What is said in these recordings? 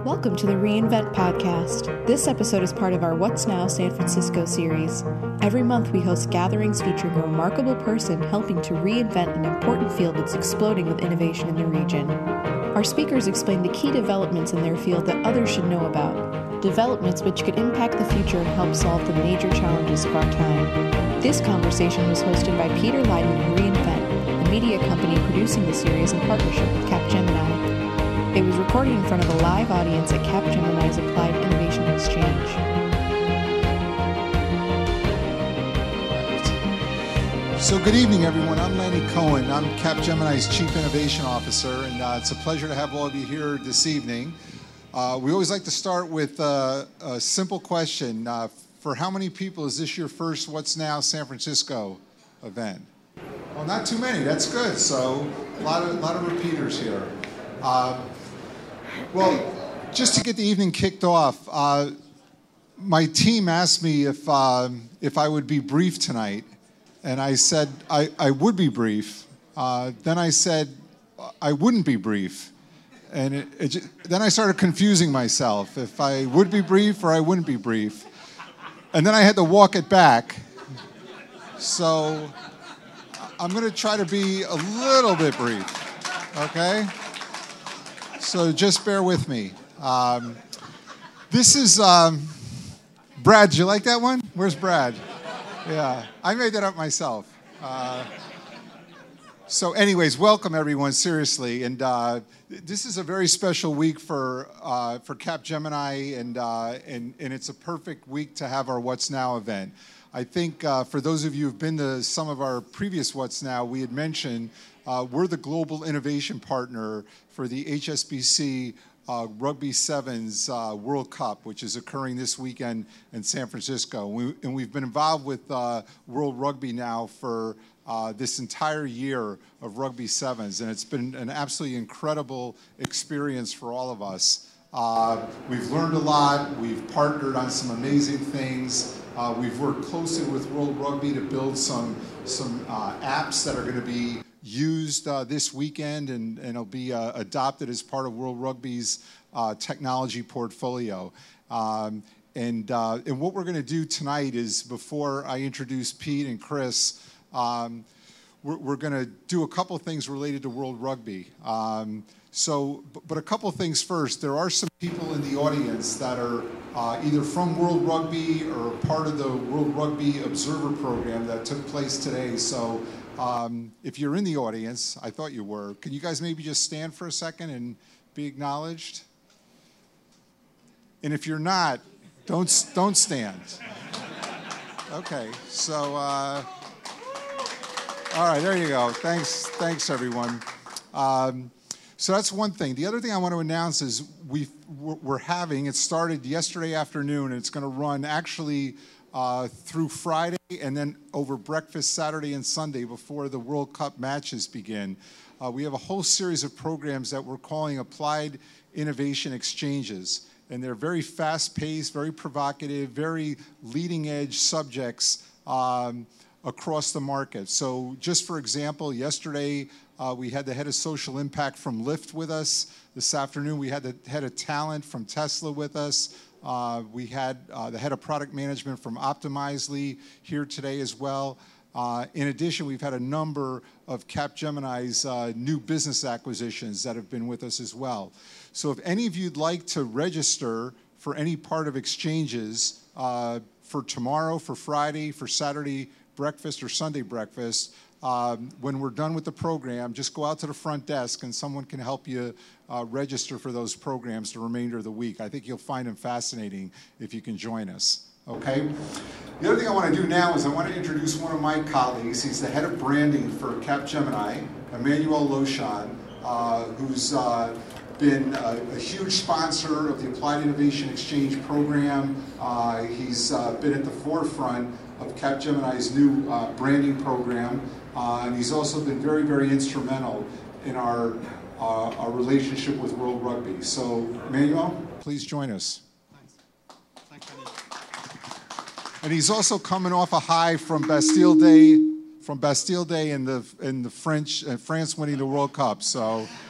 Welcome to the reInvent podcast. This episode is part of our What's Now San Francisco series. Every month we host gatherings featuring a remarkable person helping to reinvent an important field that's exploding with innovation in the region. Our speakers explain the key developments in their field that others should know about, developments which could impact the future and help solve the major challenges of our time. This conversation was hosted by Peter Leidman and reInvent, a media company producing the series in partnership with Capgemini. It was recorded in front of a live audience at Capgemini's Applied Innovation Exchange. So good evening, everyone. I'm Lenny Cohen. I'm Capgemini's Chief Innovation Officer, and it's a pleasure to have all of you here this evening. We always like to start with a simple question. For how many people is this your first What's Now San Francisco event? Well, not too many. That's good. So a lot of repeaters here. Well, just to get the evening kicked off, my team asked me if I would be brief tonight, and I said I would be brief. Then I said I wouldn't be brief, and then I started confusing myself if I would be brief or I wouldn't be brief, and then I had to walk it back. So I'm going to try to be a little bit brief, okay? So just bear with me. This is, Brad, did you like that one? Where's Brad? Yeah, I made that up myself. So anyways, welcome everyone, seriously. And this is a very special week for Capgemini, and it's a perfect week to have our What's Now event. I think for those of you who've been to some of our previous What's Now, we had mentioned we're the global innovation partner for the HSBC Rugby Sevens World Cup, which is occurring this weekend in San Francisco. We've been involved with World Rugby now for this entire year of Rugby Sevens, and it's been an absolutely incredible experience for all of us. We've learned a lot. We've partnered on some amazing things. We've worked closely with World Rugby to build some apps that are going to be used this weekend and it'll be adopted as part of World Rugby's technology portfolio. And what we're going to do tonight is, before I introduce Pete and Chris, we're going to do a couple things related to World Rugby. But a couple things first. There are some people in the audience that are either from World Rugby or part of the World Rugby Observer Program that took place today. So if you're in the audience, I thought you were, can you guys maybe just stand for a second and be acknowledged? And if you're not, don't stand. Okay, so all right, there you go. Thanks everyone. So that's one thing. The other thing I want to announce is we're having, it started yesterday afternoon, and it's going to run actually through Friday and then over breakfast Saturday and Sunday before the World Cup matches begin. We have a whole series of programs that we're calling Applied Innovation Exchanges, and they're very fast-paced, very provocative, very leading-edge subjects across the market. So just for example, yesterday we had the head of social impact from Lyft with us. This afternoon we had the head of talent from Tesla with us. We had the head of product management from Optimizely here today as well. In addition, we've had a number of Capgemini's new business acquisitions that have been with us as well. So if any of you'd like to register for any part of exchanges for tomorrow, for Friday, for Saturday breakfast or Sunday breakfast, when we're done with the program, just go out to the front desk and someone can help you register for those programs the remainder of the week. I think you'll find them fascinating if you can join us, okay? The other thing I want to do now is I want to introduce one of my colleagues. He's the head of branding for Capgemini, Emmanuel Lochon, who's been a huge sponsor of the Applied Innovation Exchange program. He's been at the forefront of Capgemini's new branding program. And he's also been very, very instrumental in our relationship with World Rugby. So, Emmanuel, please join us. Thanks, Lenny. And he's also coming off a high from Bastille Day, and the France winning the World Cup. So,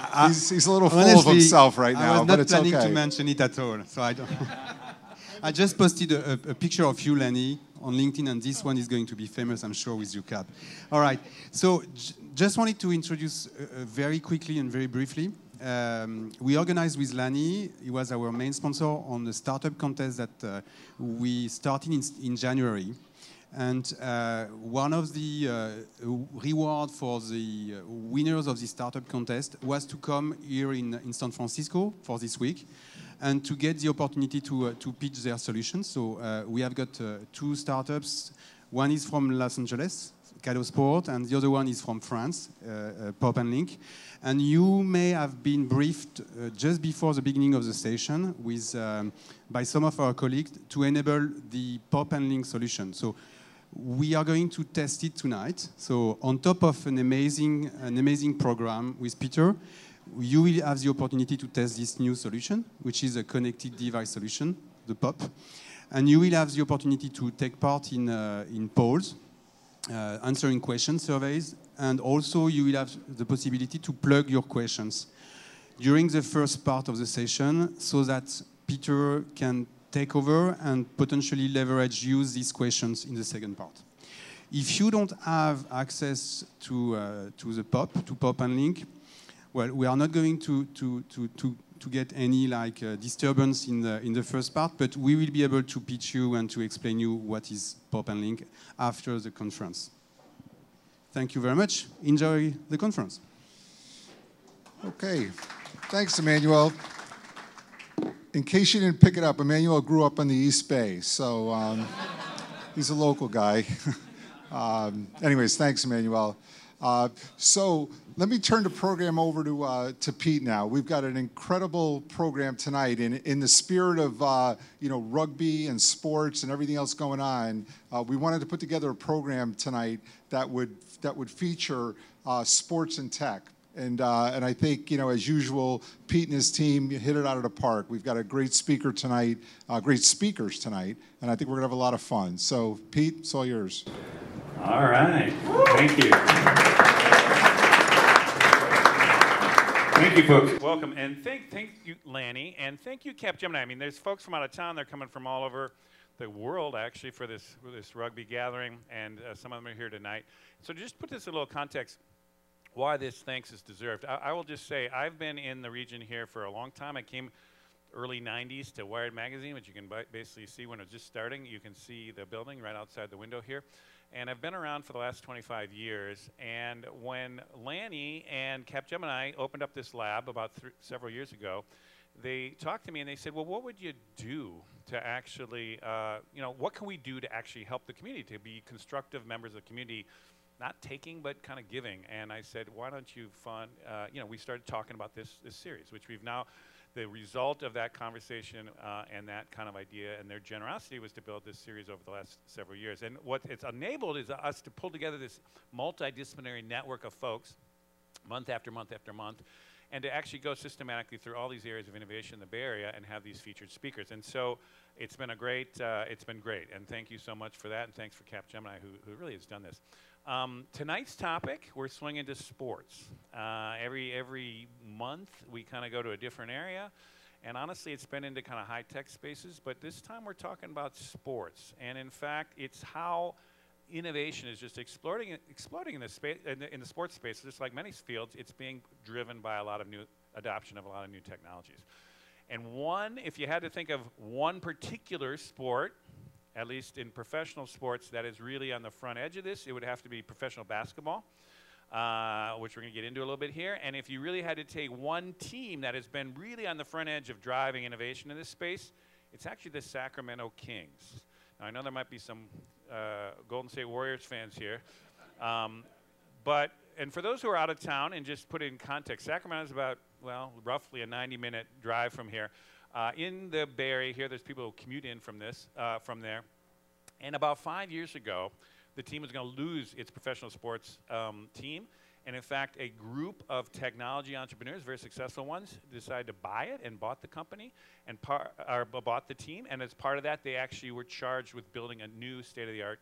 He's a little full of himself right now, but it's okay. I was not planning to mention it at all, so I don't. I just posted a picture of you, Lanny, on LinkedIn, and this one is going to be famous, I'm sure, with your cap. All right, so just wanted to introduce very quickly and very briefly. We organized with Lanny. He was our main sponsor on the startup contest that we started in January. And one of the reward for the winners of the startup contest was to come here in San Francisco for this week and to get the opportunity to pitch their solutions. So we have got two startups. One is from Los Angeles, Cadeau Sport, and the other one is from France, Pop and Link. And you may have been briefed just before the beginning of the session with, by some of our colleagues to enable the Pop and Link solution. So we are going to test it tonight. So on top of an amazing program with Peter, you will have the opportunity to test this new solution, which is a connected device solution, the POP. And you will have the opportunity to take part in polls, answering questions, surveys, and also you will have the possibility to plug your questions during the first part of the session so that Peter can take over and potentially use these questions in the second part. If you don't have access to the POP, to Pop and Link, well, we are not going to get any disturbance in the first part, but we will be able to pitch you and to explain you what is Pop and Link after the conference. Thank you very much. Enjoy the conference. Okay. Thanks, Emmanuel. In case you didn't pick it up, Emmanuel grew up on the East Bay, so he's a local guy. Anyways, thanks, Emmanuel. So let me turn the program over to Pete now. We've got an incredible program tonight. In the spirit of rugby and sports and everything else going on, we wanted to put together a program tonight that would feature sports and tech. And I think, as usual, Pete and his team hit it out of the park. We've got a great speaker tonight, great speakers tonight, and I think we're going to have a lot of fun. So, Pete, it's all yours. All right. Thank you. Thank you, folks. Welcome. And thank you, Lanny, and thank you, Capgemini. I mean, there's folks from out of town. They're coming from all over the world, actually, for this rugby gathering, and some of them are here tonight. So to just put this in a little context, why this thanks is deserved. I will just say I've been in the region here for a long time. I came early 90s to Wired Magazine, which you can basically see when it was just starting. You can see the building right outside the window here. And I've been around for the last 25 years. And when Lanny and Capgemini opened up this lab about several years ago, they talked to me and they said, well, what would you do to actually, what can we do to actually help the community, to be constructive members of the community, not taking, but kind of giving? And I said, why don't you fund, we started talking about this series, which we've now, the result of that conversation and that kind of idea and their generosity was to build this series over the last several years. And what it's enabled is us to pull together this multidisciplinary network of folks month after month after month, and to actually go systematically through all these areas of innovation in the Bay Area and have these featured speakers. And so it's been it's been great. And thank you so much for that. And thanks for Capgemini, who really has done this. Tonight's topic, we're swinging to sports. Every month, we kind of go to a different area. And honestly, it's been into kind of high-tech spaces. But this time, we're talking about sports. And in fact, it's how innovation is just exploding in the space, in the sports space. Just like many fields, it's being driven by a lot of new adoption of a lot of new technologies. And if you had to think of one particular sport, at least in professional sports, that is really on the front edge of this, it would have to be professional basketball, which we're going to get into a little bit here. And if you really had to take one team that has been really on the front edge of driving innovation in this space, it's actually the Sacramento Kings. Now, I know there might be some Golden State Warriors fans here. And for those who are out of town, and just put it in context, Sacramento is about, roughly a 90-minute drive from here. In the Bay Area here, there's people who commute in from there. And about 5 years ago, the team was going to lose its professional sports team. And in fact, a group of technology entrepreneurs, very successful ones, decided to buy it and bought the company and bought the team. And as part of that, they actually were charged with building a new state-of-the-art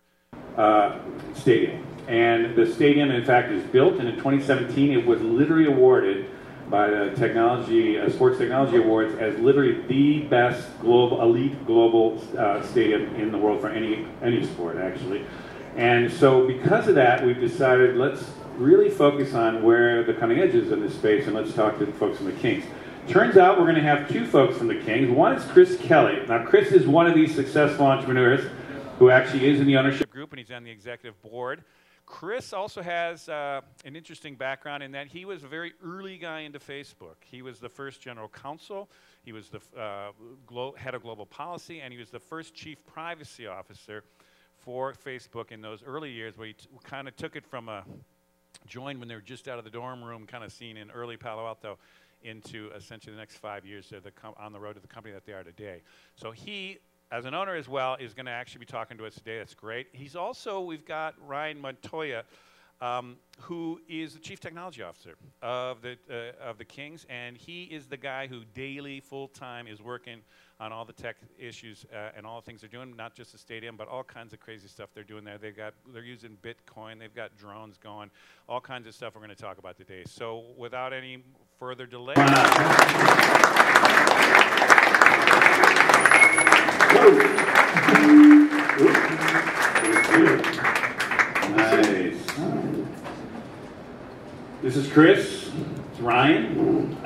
stadium. And the stadium, in fact, is built. And in 2017, it was literally awarded by the Sports Technology Awards as literally the best elite global stadium in the world for any sport, actually. And so because of that, we've decided let's really focus on where the cutting edge is in this space, and let's talk to the folks from the Kings. Turns out we're going to have two folks from the Kings. One is Chris Kelly. Now, Chris is one of these successful entrepreneurs who actually is in the ownership group, and he's on the executive board. Chris also has an interesting background in that he was a very early guy into Facebook. He was the first general counsel, he was the head of global policy, and he was the first chief privacy officer for Facebook in those early years, where he kind of took it from a join when they were just out of the dorm room kind of scene in early Palo Alto into essentially the next 5 years on the road to the company that they are today. So he, as an owner as well, is going to actually be talking to us today. That's great. He's also, we've got Ryan Montoya, who is the Chief Technology Officer of the Kings, and he is the guy who daily, full-time, is working on all the tech issues and all the things they're doing, not just the stadium, but all kinds of crazy stuff they're doing there. They're using Bitcoin, they've got drones going, all kinds of stuff we're going to talk about today. So without any further delay. Nice. This is Chris. It's Ryan.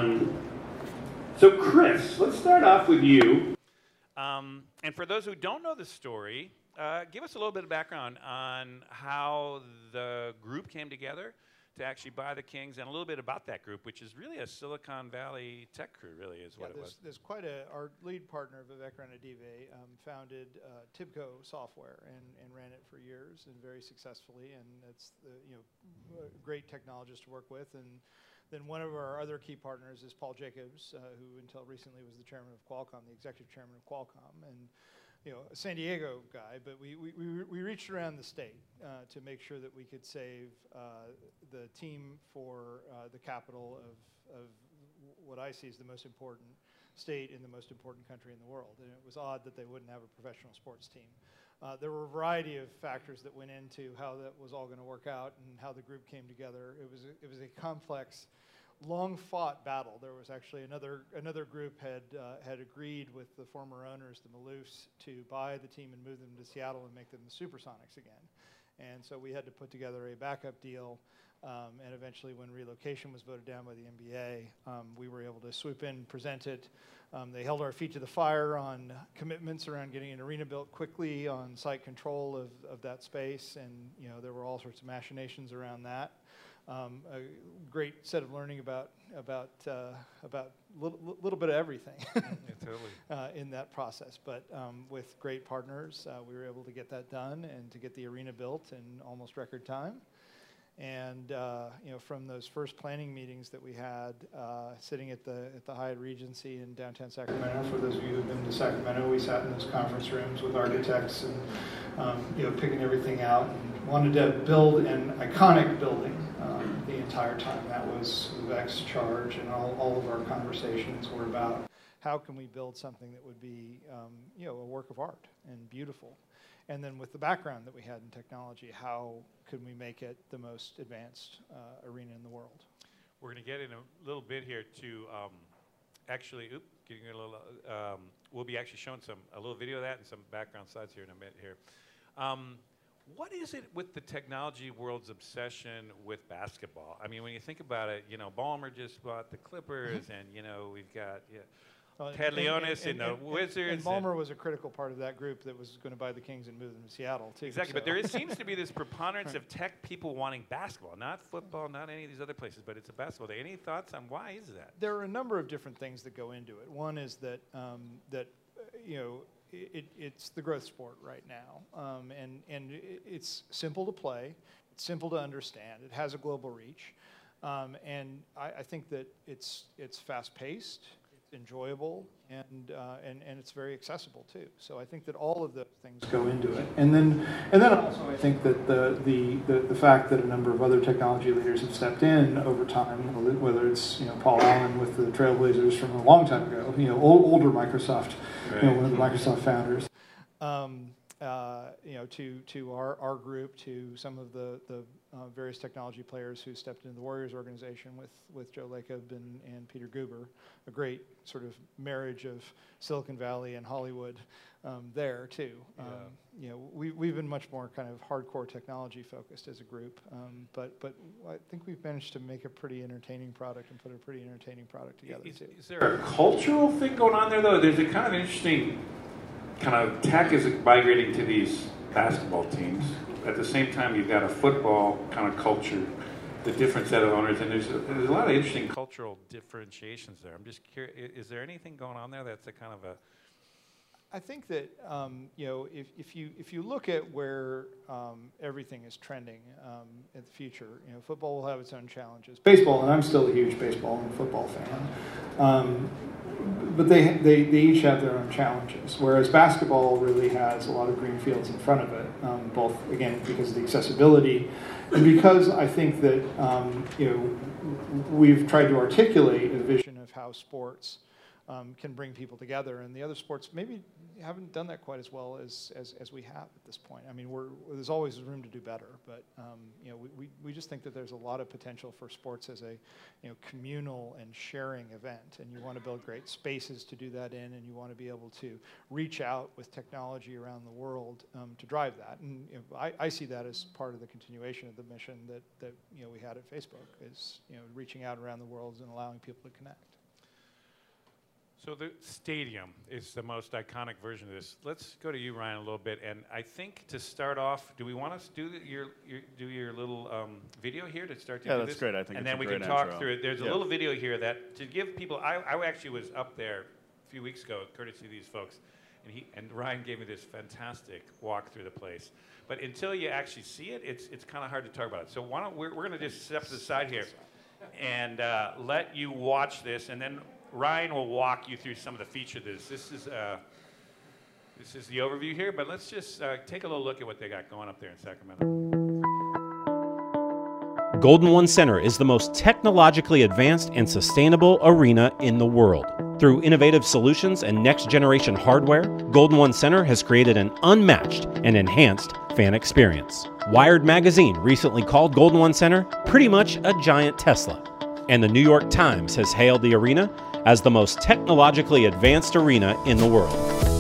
So Chris, let's start off with you. And for those who don't know the story, give us a little bit of background on how the group came together to actually buy the Kings, and a little bit about that group, which is really a Silicon Valley tech crew, really, is what it was. There's quite our lead partner, Vivek Ranadive, founded Tibco Software and ran it for years and very successfully, and it's a great technologist to work with. And then one of our other key partners is Paul Jacobs, who until recently was the chairman of Qualcomm, the executive chairman of Qualcomm, and a San Diego guy, but we reached around the state to make sure that we could save the team for the capital of what I see as the most important state in the most important country in the world. And it was odd that they wouldn't have a professional sports team. There were a variety of factors that went into how that was all going to work out and how the group came together. It was a complex, long-fought battle. There was actually another group had agreed with the former owners, the Maloofs, to buy the team and move them to Seattle and make them the Supersonics again. And so we had to put together a backup deal. And eventually, when relocation was voted down by the NBA, we were able to swoop in, present it. They held our feet to the fire on commitments around getting an arena built quickly, on site control of that space, and there were all sorts of machinations around that. A great set of learning about little bit of everything in that process. But with great partners, we were able to get that done and to get the arena built in almost record time. And from those first planning meetings that we had, sitting at the Hyatt Regency in downtown Sacramento. For those of you who've been to Sacramento, we sat in those conference rooms with architects and picking everything out, and wanted to build an iconic building the entire time. That was Vivek's charge, and all of our conversations were about how can we build something that would be a work of art and beautiful. And then with the background that we had in technology, how could we make it the most advanced arena in the world? We're going to get in a little bit here to getting a little. We'll be actually showing a little video of that and some background slides here in a minute here. What is it with the technology world's obsession with basketball? I mean, when you think about it, Ballmer just bought the Clippers, and we've got Ted Leonis and the Wizards. And Ballmer was a critical part of that group that was going to buy the Kings and move them to Seattle, too. Exactly, but there seems to be this preponderance of tech people wanting basketball, not football, not any of these other places, but it's a basketball day. Any thoughts on why is that? There are a number of different things that go into it. One is that it's the growth sport right now, and it's simple to play, it's simple to understand, it has a global reach, and I think that it's fast-paced, it's enjoyable, and it's very accessible too. So I think that all of those things go into it, and then also I think that the fact that a number of other technology leaders have stepped in over time, whether it's Paul Allen with the Trailblazers from a long time ago, older Microsoft. Right. One of the Microsoft founders, to our group, to some of the various technology players who stepped into the Warriors organization with Joe Lacob and Peter Guber, a great sort of marriage of Silicon Valley and Hollywood there too. You know, we've been much more kind of hardcore technology focused as a group, but I think we've managed to make a pretty entertaining product and put a pretty entertaining product together too. Is there a cultural thing going on there though? There's a kind of interesting kind of tech is migrating to these basketball teams. At the same time, you've got a football kind of culture, the different set of owners, and there's a lot of interesting cultural differentiations there. I'm just curious, is there anything going on there that's a kind of a... I think that you know, if you look at where everything is trending in the future, you know, football will have its own challenges. Baseball, and I'm still a huge baseball and football fan, but they each have their own challenges. Whereas basketball really has a lot of green fields in front of it, both again because of the accessibility, and because I think that you know, we've tried to articulate a vision of how sports can bring people together, and the other sports maybe haven't done that quite as well as we have at this point. I mean, there's always room to do better, but you know, we just think that there's a lot of potential for sports as a, you know, communal and sharing event, and you want to build great spaces to do that in, and you want to be able to reach out with technology around the world to drive that. And you know, I see that as part of the continuation of the mission that you know, we had at Facebook, is, you know, reaching out around the world and allowing people to connect. So the stadium is the most iconic version of this. Let's go to you, Ryan, a little bit. And I think to start off, do we want us to do your little video here to start to do this? Yeah, that's great. I think and it's then a we great can talk intro. through it. There's a little video here that to give people. I actually was up there a few weeks ago, courtesy of these folks, and Ryan gave me this fantastic walk through the place. But until you actually see it, it's kind of hard to talk about it. So why don't we're going to just step to the side here and let you watch this, and then Ryan will walk you through some of the features of this. This is the overview here, but let's just take a little look at what they got going up there in Sacramento. Golden One Center is the most technologically advanced and sustainable arena in the world. Through innovative solutions and next-generation hardware, Golden One Center has created an unmatched and enhanced fan experience. Wired Magazine recently called Golden One Center pretty much a giant Tesla, and the New York Times has hailed the arena as the most technologically advanced arena in the world.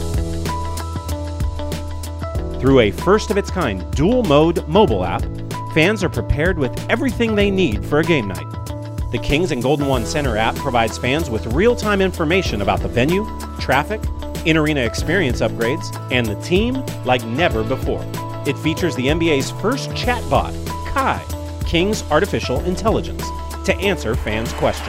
Through a first-of-its-kind dual-mode mobile app, fans are prepared with everything they need for a game night. The Kings and Golden One Center app provides fans with real-time information about the venue, traffic, in-arena experience upgrades, and the team like never before. It features the NBA's first chatbot, Kai, King's artificial intelligence, to answer fans' questions.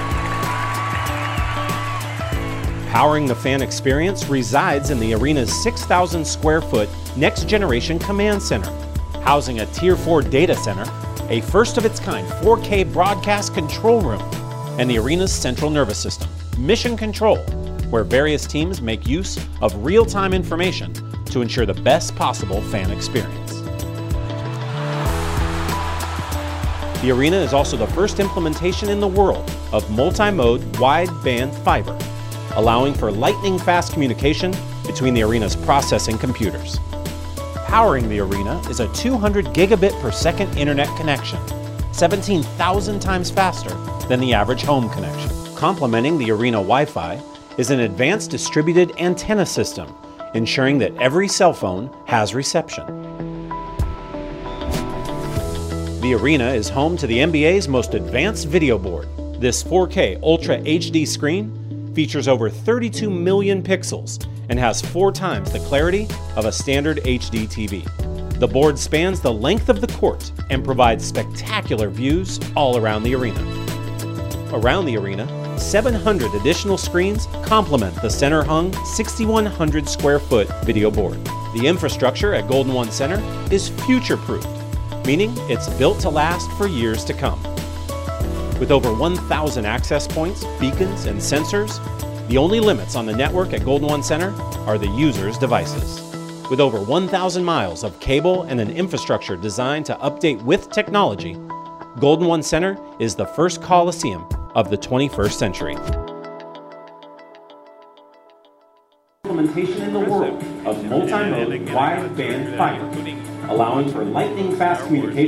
Powering the fan experience resides in the arena's 6,000 square foot Next Generation Command Center, housing a Tier 4 data center, a first-of-its-kind 4K broadcast control room, and the arena's central nervous system, Mission Control, where various teams make use of real-time information to ensure the best possible fan experience. The arena is also the first implementation in the world of multi-mode wideband fiber, allowing for lightning-fast communication between the arena's processing computers. Powering the arena is a 200 gigabit per second internet connection, 17,000 times faster than the average home connection. Complementing the arena Wi-Fi is an advanced distributed antenna system, ensuring that every cell phone has reception. The arena is home to the NBA's most advanced video board. This 4K Ultra HD screen features over 32 million pixels and has 4 times the clarity of a standard HD TV. The board spans the length of the court and provides spectacular views all around the arena. Around the arena, 700 additional screens complement the center-hung 6,100 square foot video board. The infrastructure at Golden One Center is future-proofed, meaning it's built to last for years to come. With over 1,000 access points, beacons, and sensors, the only limits on the network at Golden One Center are the user's devices. With over 1,000 miles of cable and an infrastructure designed to update with technology, Golden One Center is the first Coliseum of the 21st century. Implementation in the world of multi-mode wideband fiber, allowing for lightning-fast communication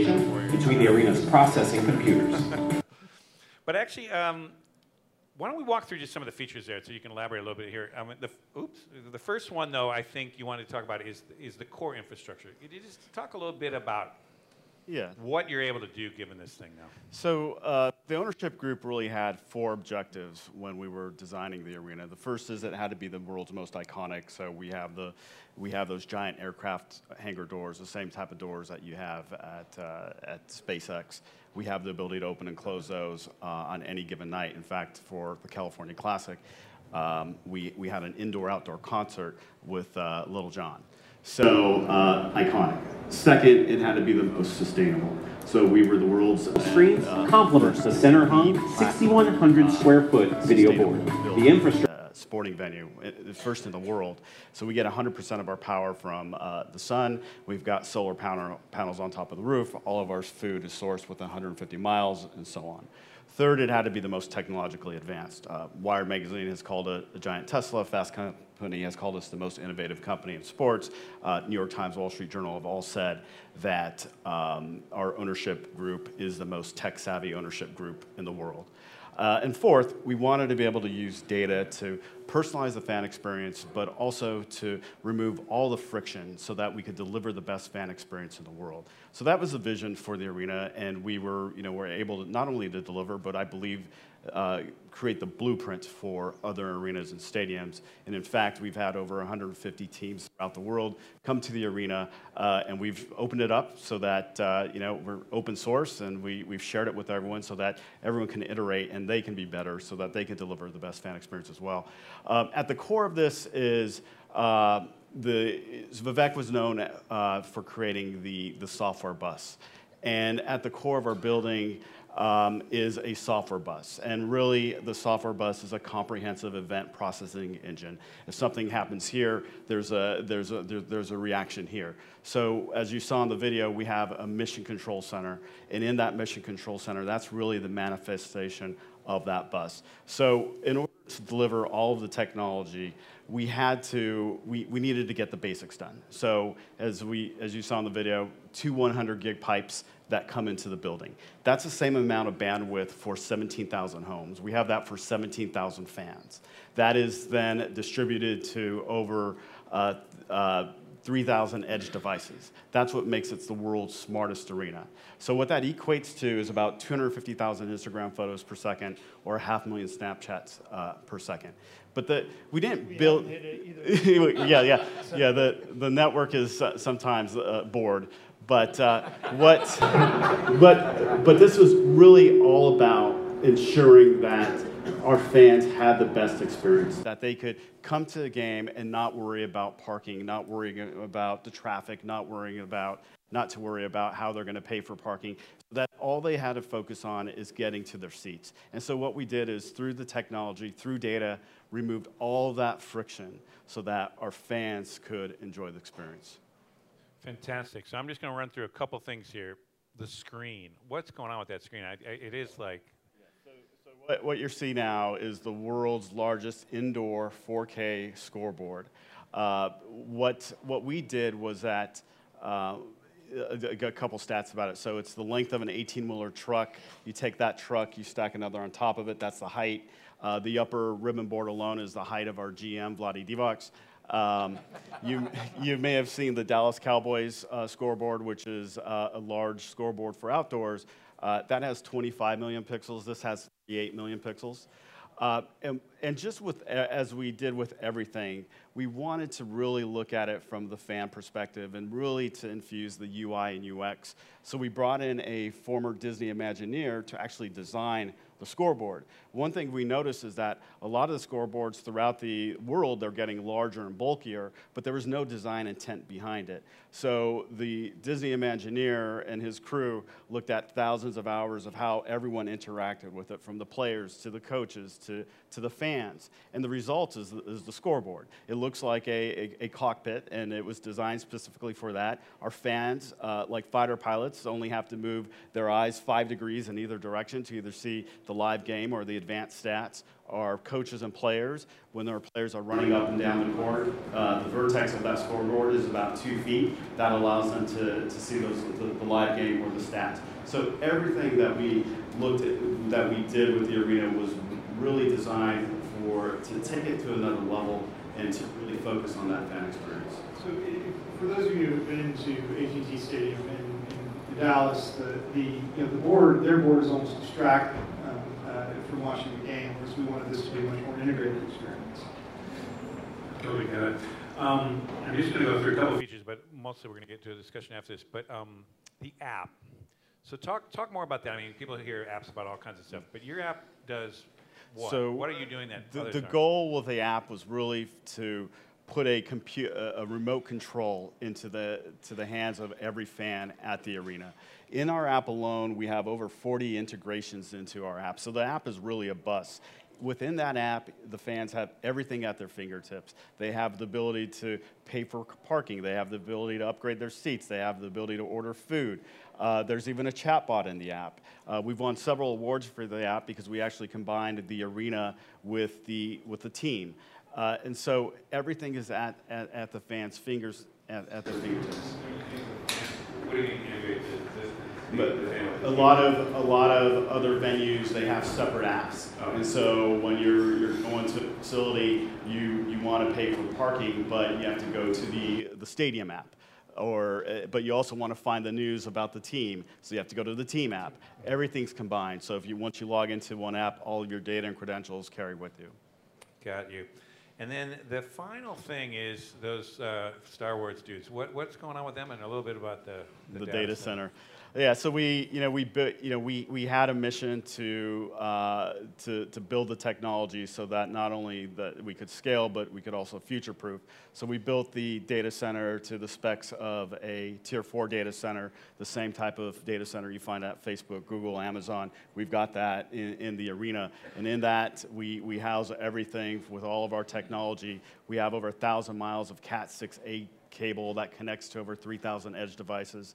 between the arena's processing computers. But actually, why don't we walk through just some of the features there so you can elaborate a little bit here. The first one, though, I think you wanted to talk about is the core infrastructure. Could you just talk a little bit about what you're able to do given this thing now? So the ownership group really had 4 objectives when we were designing the arena. The first is it had to be the world's most iconic. So we have those giant aircraft hangar doors, the same type of doors that you have at SpaceX. We have the ability to open and close those on any given night. In fact, for the California Classic, we had an indoor-outdoor concert with Little John. So, iconic. Second, it had to be the most sustainable. So we were the world's Screens complements the center-hung 6,100 square foot video board. The infrastructure sporting venue, first in the world. So we get 100% of our power from the sun. We've got solar panels on top of the roof. All of our food is sourced within 150 miles, and so on. Third, it had to be the most technologically advanced. Wired magazine has called it a giant Tesla. Fast Company has called us the most innovative company in sports. New York Times, Wall Street Journal have all said that our ownership group is the most tech-savvy ownership group in the world. And fourth, we wanted to be able to use data to personalize the fan experience, but also to remove all the friction so that we could deliver the best fan experience in the world. So that was the vision for the arena, and we were able to not only to deliver, but I believe create the blueprint for other arenas and stadiums. And in fact, we've had over 150 teams throughout the world come to the arena, and we've opened it up so that we're open source, and we've shared it with everyone so that everyone can iterate and they can be better so that they can deliver the best fan experience as well. At the core of this is Vivek was known for creating the software bus. And at the core of our building is a software bus. And really, the software bus is a comprehensive event processing engine. If something happens here, there's a reaction here. So as you saw in the video, we have a mission control center. And in that mission control center, that's really the manifestation of that bus. So in order to deliver all of the technology, we needed to get the basics done. So as you saw in the video, 2 100 gig pipes that come into the building. That's the same amount of bandwidth for 17,000 homes. We have that for 17,000 fans. That is then distributed to over 3,000 edge devices. That's what makes it the world's smartest arena. So what that equates to is about 250,000 Instagram photos per second or 500,000 Snapchats per second. But we didn't build. Haven't hit it either. Yeah. The network is sometimes bored. But this was really all about ensuring that our fans had the best experience, that they could come to the game and not worry about parking, not worrying about the traffic, not to worry about how they're going to pay for parking, so that all they had to focus on is getting to their seats. And so what we did is, through the technology, through data, removed all that friction so that our fans could enjoy the experience. Fantastic. So I'm just going to run through a couple things here. The screen. What's going on with that screen? It is like... What you're seeing now is the world's largest indoor 4K scoreboard. What we did was that, a couple stats about it. So it's the length of an 18-wheeler truck. You take that truck, you stack another on top of it. That's the height. The upper ribbon board alone is the height of our GM, Vlade Divac. You may have seen the Dallas Cowboys scoreboard, which is a large scoreboard for outdoors. That has 25 million pixels. This has 38 million pixels. And just as we did with everything, we wanted to really look at it from the fan perspective and really to infuse the UI and UX. So we brought in a former Disney Imagineer to actually design the scoreboard. One thing we noticed is that a lot of the scoreboards throughout the world, they're getting larger and bulkier, but there was no design intent behind it. So the Disney Imagineer and his crew looked at thousands of hours of how everyone interacted with it, from the players to the coaches to the fans. And the result is the scoreboard. It looks looks like a cockpit, and it was designed specifically for that. Our fans, like fighter pilots, only have to move their eyes 5 degrees in either direction to either see the live game or the advanced stats. Our coaches and players, when our players are running up and down the court, the vertex of that scoreboard is about 2 feet. That allows them to see the live game or the stats. So everything that we that we did with the arena was really designed to take it to another level and to really focus on that fan experience. So for those of you who've been to AT&T Stadium in Dallas, their board is almost distracting from watching the game, whereas we wanted this to be a much more integrated experience. Totally get it. I'm just going to go through a couple of features, but mostly we're going to get to a discussion after this. But the app. So talk more about that. I mean, people hear apps about all kinds of stuff, but your app does what? So what are you doing that? The goal with the app was really to put a remote control into the hands of every fan at the arena. In our app alone, we have over 40 integrations into our app. So the app is really a bus. Within that app, the fans have everything at their fingertips. They have the ability to pay for parking. They have the ability to upgrade their seats. They have the ability to order food. There's even a chatbot in the app. We've won several awards for the app because we actually combined the arena with the team. And so everything is at the fans' fingers, at their fingertips. What do you mean integrate But a lot of other venues, they have separate apps. And so when you're going to a facility, you want to pay for parking, but you have to go to the stadium app. But you also want to find the news about the team, so you have to go to the team app. Everything's combined. So once you log into one app, all of your data and credentials carry with you. Got you. And then the final thing is those Star Wars dudes. What's going on with them, and a little bit about the data center. Yeah, so we had a mission to build the technology so that not only that we could scale, but we could also future-proof. So we built the data center to the specs of a Tier 4 data center, the same type of data center you find at Facebook, Google, Amazon. We've got that in the arena, and in that we house everything with all of our technology. We have over 1,000 miles of Cat 6A cable that connects to over 3,000 edge devices.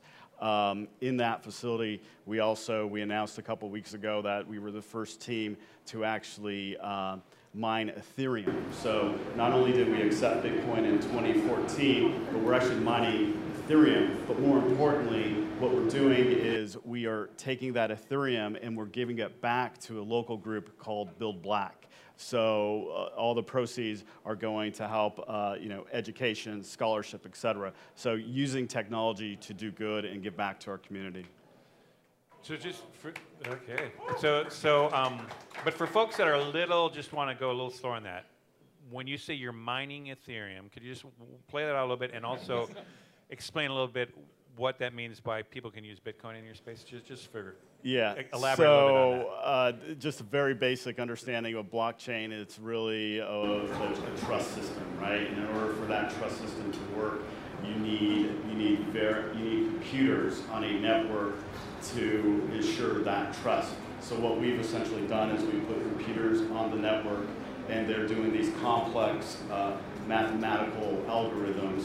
In that facility, we announced a couple weeks ago that we were the first team to actually mine Ethereum. So not only did we accept Bitcoin in 2014, but we're actually mining Ethereum. But more importantly, what we're doing is we are taking that Ethereum and we're giving it back to a local group called Build Black. So all the proceeds are going to help, education, scholarship, et cetera. So using technology to do good and give back to our community. So but for folks that are just want to go a little slower on that, when you say you're mining Ethereum, could you just play that out a little bit and also explain a little bit what that means by people can use Bitcoin in your space, just for elaborate a little bit on that. Just a very basic understanding of blockchain. It's really a trust system, right? In order for that trust system to work, you need computers on a network to ensure that trust. So what we've essentially done is we put computers on the network, and they're doing these complex mathematical algorithms,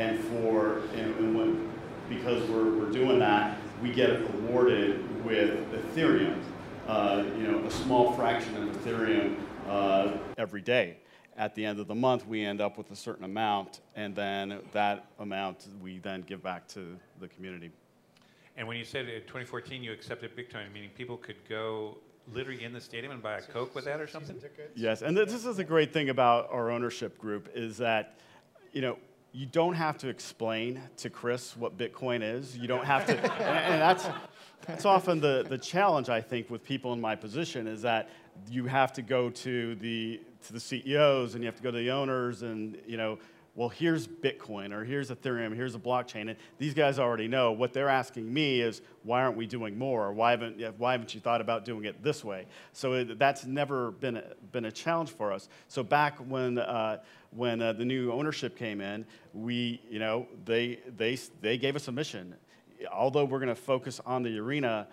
because we're doing that, we get awarded with Ethereum, a small fraction of Ethereum every day. At the end of the month, we end up with a certain amount, and then that amount we then give back to the community. And when you said in 2014 you accepted Bitcoin, meaning people could go literally in the stadium and buy a Coke with that or something? Yes, and this is a great thing about our ownership group is that, you don't have to explain to Chris what Bitcoin is. You don't have to, and that's often the challenge, I think, with people in my position is that you have to go to the CEOs and you have to go to the owners and, well, here's Bitcoin or here's Ethereum, here's a blockchain. And these guys already know. What they're asking me is, why aren't we doing more? Or why haven't you thought about doing it this way? So that's never been a challenge for us. So back when the new ownership came in, they gave us a mission. Although we're going to focus on the arena,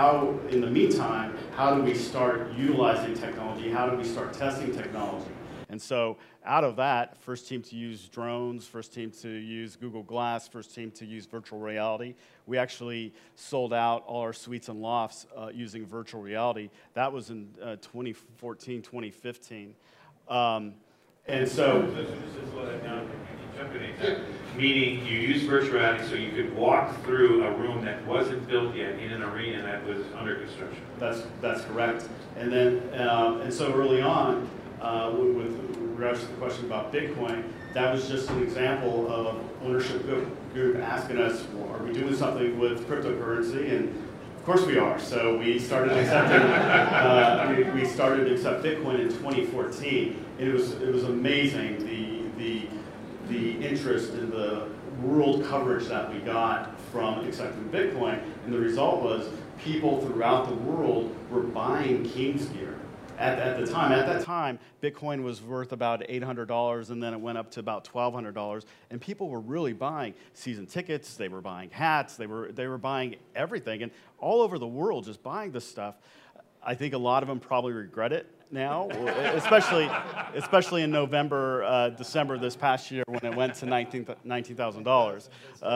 in the meantime, how do we start utilizing technology? How do we start testing technology? And so out of that, first team to use drones, first team to use Google Glass, first team to use virtual reality. We actually sold out all our suites and lofts using virtual reality. That was in 2014, 2015. And so, meaning you use virtual reality so you could walk through a room that wasn't built yet in an arena that was under construction. That's correct. And then, and so early on, with regards to the question about Bitcoin, that was just an example of ownership group asking us, well, are we doing something with cryptocurrency? And of course we are. So we started accepting, we started to accept Bitcoin in 2014. And it was amazing the interest in the world coverage that we got from accepting Bitcoin. And the result was people throughout the world were buying King's gear. At that time, Bitcoin was worth about $800, and then it went up to about $1,200. And people were really buying season tickets. They were buying hats. They were buying everything, and all over the world, just buying this stuff. I think a lot of them probably regret it now, especially in November, December this past year when it went to $19,000.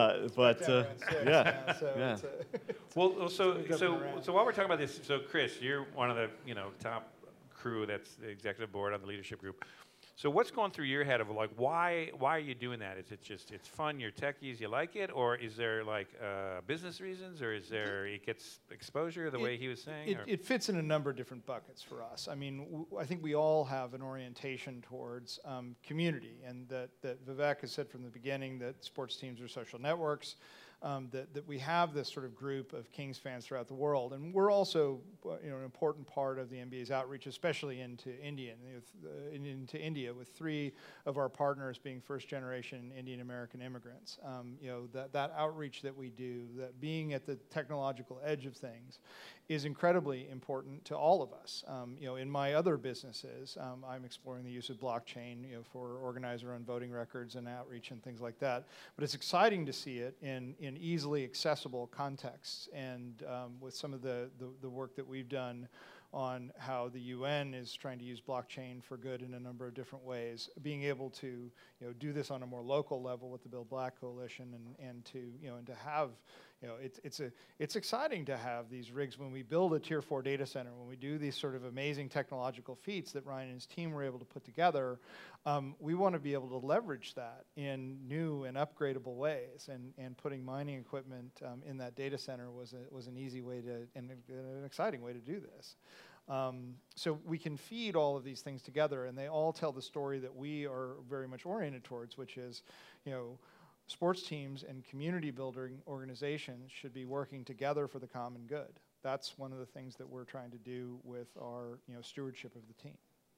Yeah. Well, so while we're talking about this, so Chris, you're one of the top crew that's the executive board on the leadership group. So what's going through your head of like why are you doing that? Is it just it's fun, you're techies, you like it, or is there like business reasons, or is there it gets exposure the way he was saying? It fits in a number of different buckets for us. I mean, I think we all have an orientation towards community, and that Vivek has said from the beginning that sports teams are social networks. That we have this sort of group of Kings fans throughout the world, and we're also an important part of the NBA's outreach, especially into India, with 3 of our partners being first-generation Indian American immigrants. That outreach that we do, that being at the technological edge of things, is incredibly important to all of us. In my other businesses, I'm exploring the use of blockchain, for organizer-owned voting records and outreach and things like that. But it's exciting to see it in easily accessible contexts, and with some of the work that we've done on how the UN is trying to use blockchain for good in a number of different ways, being able to do this on a more local level with the Build Black Coalition, and to have it's exciting to have these rigs when we build a Tier 4 data center, when we do these sort of amazing technological feats that Ryan and his team were able to put together. We want to be able to leverage that in new and upgradable ways, and putting mining equipment in that data center was an easy way to, and an exciting way to do this. So we can feed all of these things together, and they all tell the story that we are very much oriented towards, which is, sports teams and community building organizations should be working together for the common good. That's one of the things that we're trying to do with our stewardship of the team.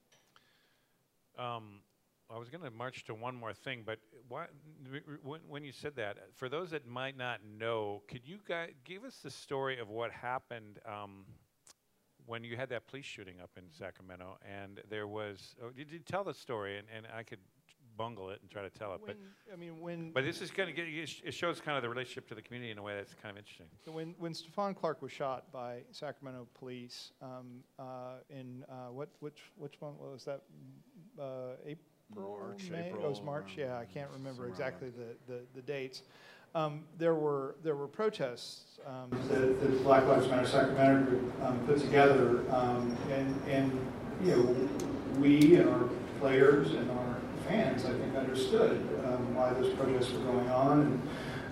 I was going to march to one more thing, but when you said that, for those that might not know, could you guys give us the story of what happened when you had that police shooting up in Sacramento? And there was, did you tell the story? And I could bungle it and try to tell it, but this is going to it shows kind of the relationship to the community in a way that's kind of interesting. So when Stephon Clark was shot by Sacramento police in which one was that? April, May? April, it was March. Yeah, I can't remember exactly the dates. There were protests that the Black Lives Matter Sacramento group put together, and we and our players and our fans, I think, understood why those protests were going on.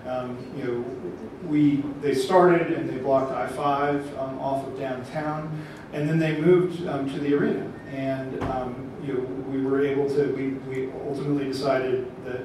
And they started and they blocked I-5 off of downtown, and then they moved to the arena. And we were able to. We ultimately decided that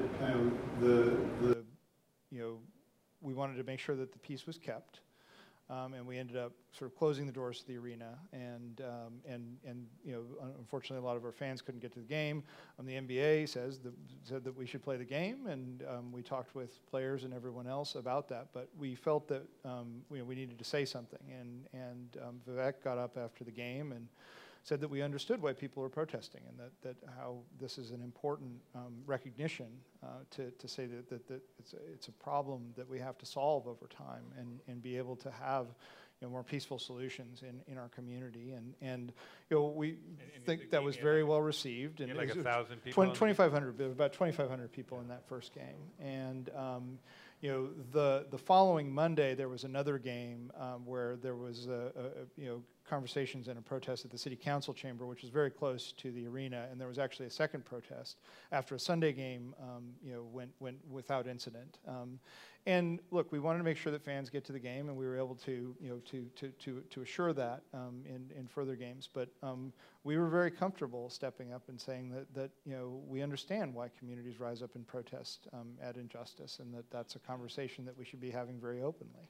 we wanted to make sure that the peace was kept. And we ended up sort of closing the doors to the arena, and unfortunately, a lot of our fans couldn't get to the game. The NBA said that we should play the game, and we talked with players and everyone else about that. But we felt that we needed to say something, and Vivek got up after the game and said that we understood why people were protesting, and that how this is an important recognition to say that it's a problem that we have to solve over time, and be able to have more peaceful solutions in our community, and we think that was very well received. And like 1,000 people. 2,500, about 2,500 people in that first game, and the following Monday there was another game where there was conversations and a protest at the city council chamber, which is very close to the arena, and there was actually a second protest after a Sunday game went without incident. And look, we wanted to make sure that fans get to the game, and we were able to assure that in further games. But we were very comfortable stepping up and saying that we understand why communities rise up and protest at injustice, and that's a conversation that we should be having very openly.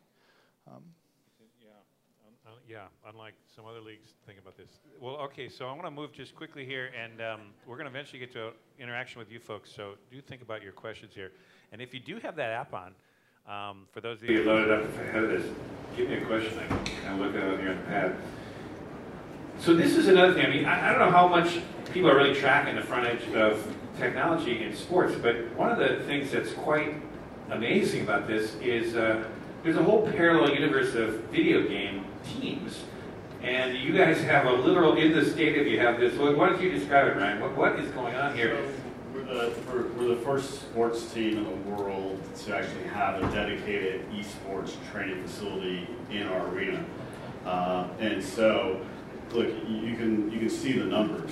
Unlike some other leagues think about this. Well, okay, so I want to move just quickly here, and we're going to eventually get to interaction with you folks, so do think about your questions here. And if you do have that app on, for those of you who loaded up ahead of this, give me a question. I can look it up here on the pad. So this is another thing. I mean, I don't know how much people are really tracking the front edge of technology in sports, but one of the things that's quite amazing about this is there's a whole parallel universe of video game teams, and you guys have a literal, in the stadium you have this. Why don't you describe it, Ryan? What is going on here? So we're the first sports team in the world to actually have a dedicated esports training facility in our arena, and so look, you can see the numbers.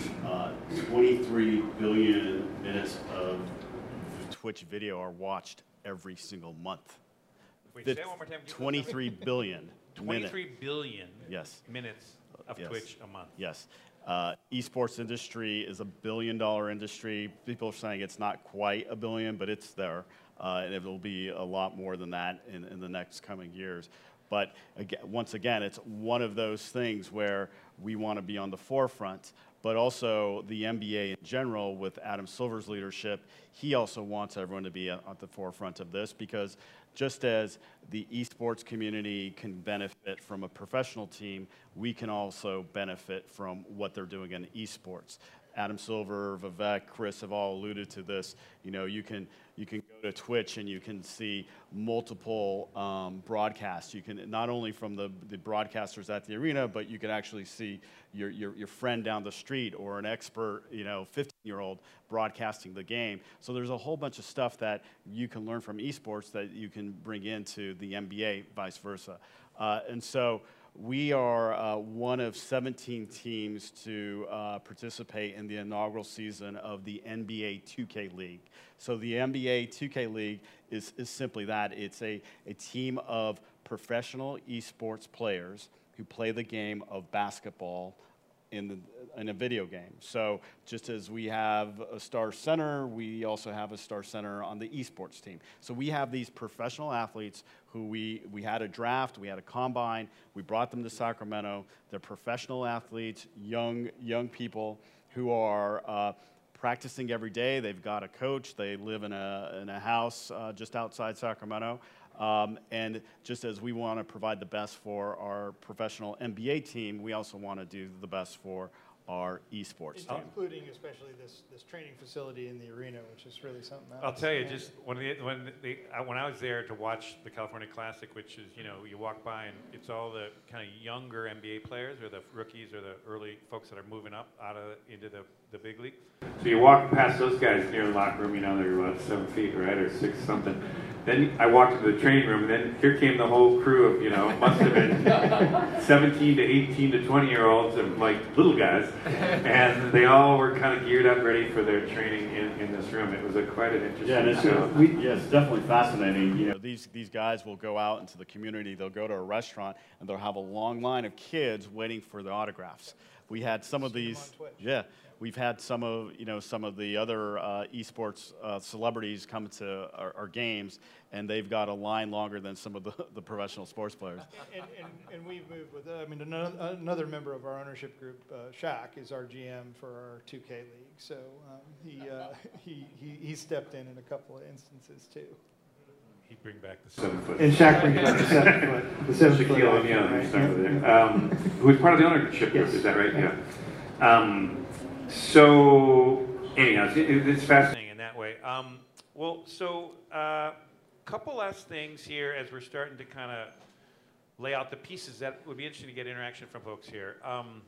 23 billion minutes of Twitch video are watched every single month. Wait, say it one more time. 23 billion. 23 billion minutes of Yes. Twitch a month. Yes. Esports industry is $1 billion industry. People are saying it's not quite $1 billion, but it's there. And it will be a lot more than that in the next coming years. But again, once again, it's one of those things where we want to be on the forefront, but also the NBA in general, with Adam Silver's leadership, he also wants everyone to be at the forefront of this, because just as the esports community can benefit from a professional team, we can also benefit from what they're doing in esports. Adam Silver, Vivek, Chris have all alluded to this. You can go to Twitch and you can see multiple broadcasts. You can not only from the broadcasters at the arena, but you can actually see your friend down the street or an expert, 15-year-old broadcasting the game. So there's a whole bunch of stuff that you can learn from esports that you can bring into the NBA, vice versa. And so we are one of 17 teams to participate in the inaugural season of the NBA 2K League. So the NBA 2K League is simply that. It's a team of professional esports players who play the game of basketball in a video game. So just as we have a star center, we also have a star center on the esports team. So we have these professional athletes who we had a draft, we had a combine, we brought them to Sacramento. They're professional athletes, young people who are practicing every day. They've got a coach. They live in a house just outside Sacramento. And just as we want to provide the best for our professional NBA team, we also want to do the best for our esports team. Including especially this training facility in the arena, which is really something else. I'll tell you, just when I was there to watch the California Classic, which is, you walk by and it's all the kind of younger NBA players or the rookies or the early folks that are moving up into the big league. So you walk past those guys near the locker room, they're about 7 feet, right, or 6 something. Then I walked into the training room, and then here came the whole crew of, must have been 17 to 18 to 20-year-olds, and like little guys, and they all were kind of geared up, ready for their training in this room. It was quite an interesting it's definitely fascinating. These guys will go out into the community, they'll go to a restaurant, and they'll have a long line of kids waiting for the autographs. We had some of these, we've had some of the other esports celebrities come to our games, and they've got a line longer than some of the professional sports players. And we've moved with another member of our ownership group, Shaq, is our GM for our 2K League. So he stepped in a couple of instances too. He'd bring back the 7 foot. And Shaq brings back the 7 foot. The 7 foot. Shaquille O'Neal, who was part of the ownership group. Is that right? Yeah. So, anyhow, it's fascinating in that way. A couple last things here as we're starting to kind of, I don't know, wrap up. But, I mean, there's a lot of stuff going on. But, I mean, I think, one of the things that, I think, lay out the pieces. That would be interesting to get interaction from folks here.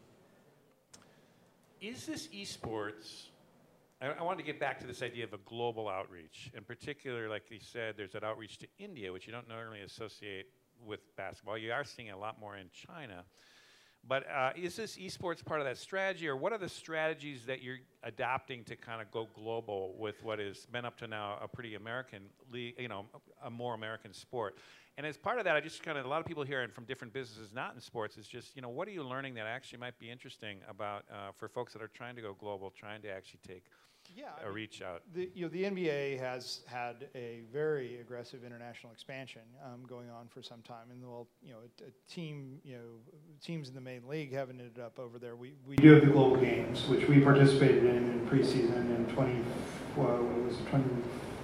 Is this esports? I wanted to get back to this idea of a global outreach. In particular, like you said, there's that outreach to India, which you don't normally associate with basketball. You are seeing a lot more in China. But is this esports part of that strategy, or what are the strategies that you're adopting to kind of go global with what has been up to now a pretty American, a more American sport? And as part of that, I just kind of, a lot of people here and from different businesses not in sports is just, what are you learning that actually might be interesting about for folks that are trying to go global, trying to actually take a reach out? The NBA has had a very aggressive international expansion going on for some time, and teams in the main league haven't ended up over there. We do have the global games, which we participated in preseason in 2015,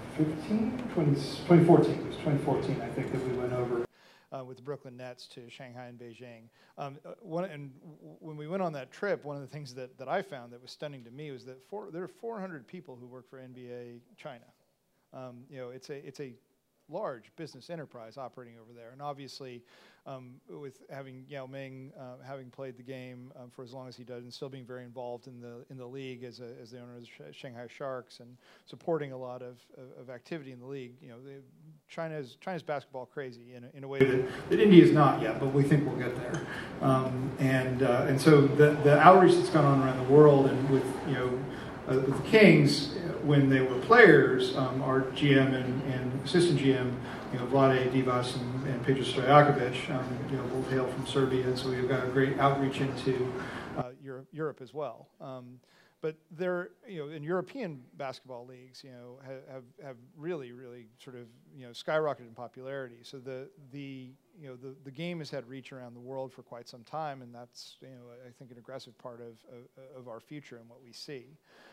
2014. It was 2014, I think, that we went over with the Brooklyn Nets to Shanghai and Beijing. When we went on that trip, one of the things that I found that was stunning to me was that there are 400 people who work for NBA China. It's a large business enterprise operating over there, and obviously, with having Yao Ming having played the game for as long as he does, and still being very involved in the league as the owner of the Shanghai Sharks and supporting a lot of activity in the league. China's basketball crazy in a way that India is not yet, but we think we'll get there. And so the outreach that's gone on around the world, and with the Kings, when they were players, our GM and assistant GM, Vlade Divac and Petar Stojakovic, both hail from Serbia, and so we've got a great outreach into Europe as well. But they're, in European basketball leagues, have really sort of, skyrocketed in popularity. So the game has had reach around the world for quite some time, and that's, I think, an aggressive part of our future and what we see.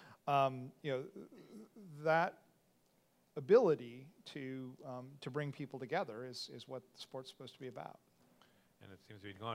That ability to bring people together is what the sport's supposed to be about. And it seems to be going.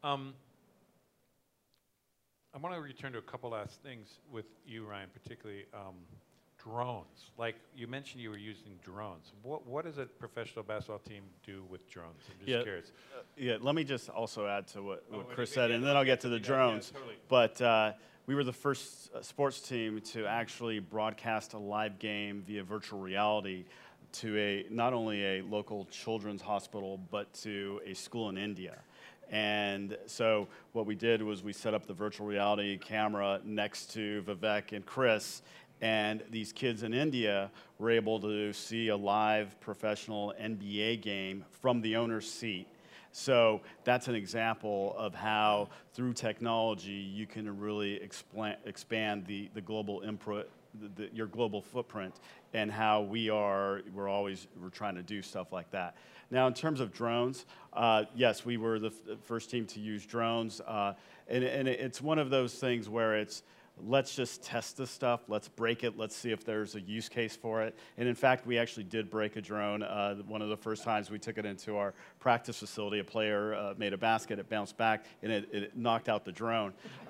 I want to return to a couple last things with you, Ryan, particularly drones. Like you mentioned, you were using drones. What does a professional basketball team do with drones? I'm just curious. Let me just also add to what Chris said, and then I'll get to the drones. Yeah, totally. But we were the first sports team to actually broadcast a live game via virtual reality to not only a local children's hospital, but to a school in India. And so what we did was we set up the virtual reality camera next to Vivek and Chris, and these kids in India were able to see a live professional NBA game from the owner's seat. So that's an example of how, through technology, you can really expand the global input, your global footprint, and how we're trying to do stuff like that. Now, in terms of drones, yes, we were the first team to use drones, and it's one of those things where it's, let's just test this stuff, let's break it, let's see if there's a use case for it. And in fact, we actually did break a drone. One of the first times we took it into our practice facility, a player made a basket, it bounced back, and it knocked out the drone.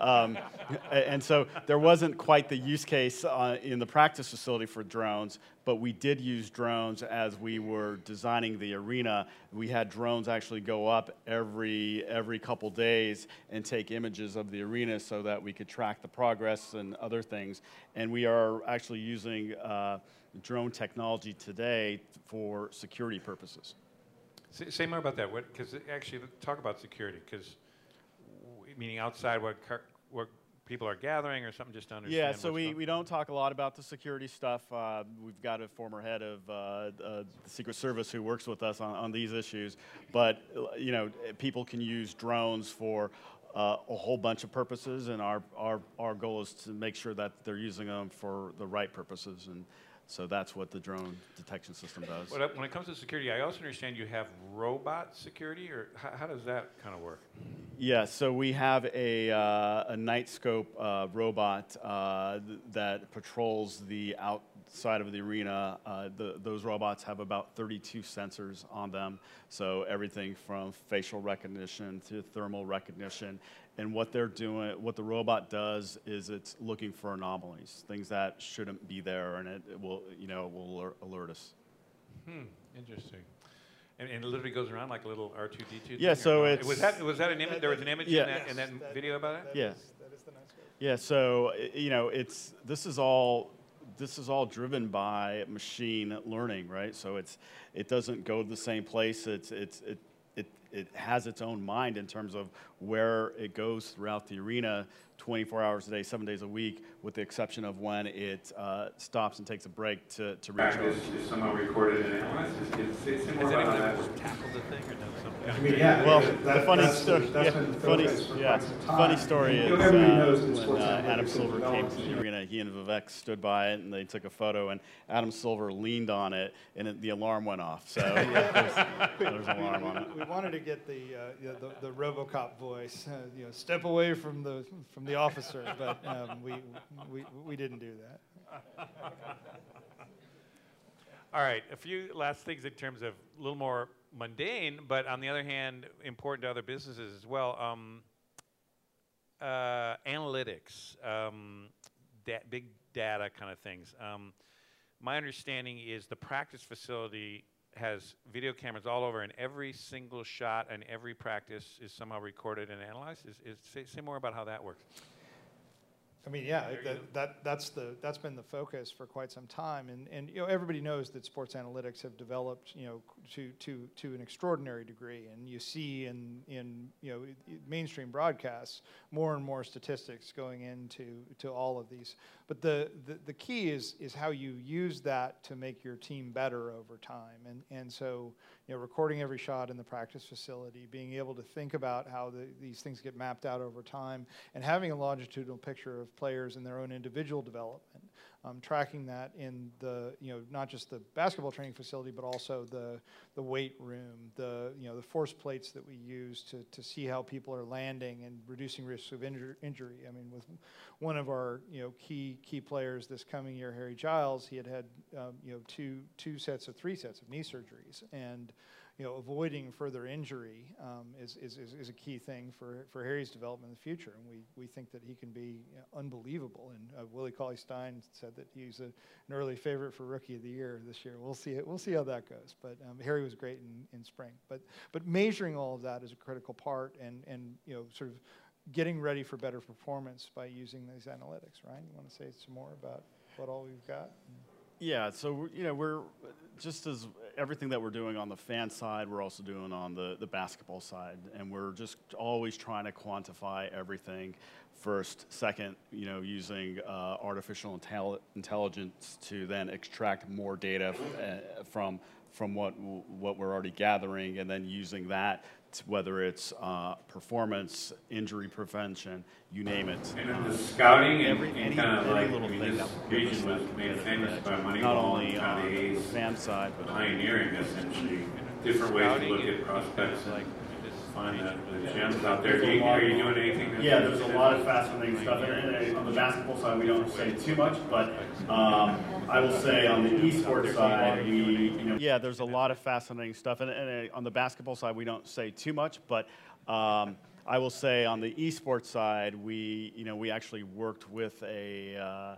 And so there wasn't quite the use case in the practice facility for drones, but we did use drones as we were designing the arena. We had drones actually go up every couple days and take images of the arena so that we could track the progress and other things. And we are actually using drone technology today for security purposes. Say more about that. Because actually, talk about security. Because meaning outside what people are gathering or something, just to understand. Yeah, so we don't talk a lot about the security stuff. We've got a former head of the Secret Service who works with us on these issues. But people can use drones for a whole bunch of purposes, and our goal is to make sure that they're using them for the right purposes. And so that's what the drone detection system does. When it comes to security, I also understand you have robot security, or how does that kind of work? Yeah, so we have a night scope robot that patrols the outside of the arena. Those robots have about 32 sensors on them, so everything from facial recognition to thermal recognition. And what they're doing, what the robot does, is it's looking for anomalies, things that shouldn't be there, and it will alert us. Interesting. And it literally goes around like a little R2-D2. Yeah, so no? it's... Was that an image? There was an image Yeah. in that video about it? Yeah. That is the nice way. Yeah, so this is all driven by machine learning, right? So it doesn't go to the same place. It has its own mind in terms of where it goes throughout the arena 24 hours a day, 7 days a week, with the exception of when it stops and takes a break to recharge. Is somehow recorded and analyzed? Is similar about that? Tackled the thing or done something? I mean, yeah. Well, the funny story is when Adam Silver came to the arena, he and Vivek stood by it and they took a photo, and Adam Silver leaned on it, and the alarm went off. So there's an alarm on it. We wanted to get the RoboCop voice, step away from the officer, but we didn't do that. All right, a few last things in terms of a little more mundane, but on the other hand, important to other businesses as well. Analytics, big data kind of things. My understanding is the practice facility has video cameras all over, and every single shot and every practice is somehow recorded and analyzed. Say more about how that works. I mean, yeah, that's been the focus for quite some time, and everybody knows that sports analytics have developed to an extraordinary degree, and you see in mainstream broadcasts more and more statistics going into all of these. But the key is how you use that to make your team better over time, and so recording every shot in the practice facility, being able to think about how these things get mapped out over time, and having a longitudinal picture of players in their own individual development, tracking that in the not just the basketball training facility, but also the weight room, the force plates that we use to see how people are landing and reducing risks of injury. I mean, with one of our key players this coming year, Harry Giles, he had three sets of knee surgeries, and avoiding further injury is a key thing for Harry's development in the future, and we think that he can be unbelievable. And Willie Cauley-Stein said that he's an early favorite for Rookie of the Year this year. We'll see how that goes. But Harry was great in spring. But measuring all of that is a critical part, and sort of getting ready for better performance by using these analytics. Ryan, you want to say some more about what all we've got? Yeah, so we're just as everything that we're doing on the fan side, we're also doing on the basketball side, and we're just always trying to quantify everything. First, second, using artificial intelligence to then extract more data from what we're already gathering, and then using that, whether it's performance, injury prevention, you name it. And then the scouting any kind of like, little thing that region was made famous by Moneyball, not only on the fan side, but pioneering essentially different ways to look at prospects and find the gems out there. Are you doing anything? Yeah, there's a lot of fascinating stuff. And on the basketball side, we don't say too much, but I will say on the esports side, there's a lot of fascinating stuff. And on the basketball side, we don't say too much, but I will say on the esports side, we actually worked with a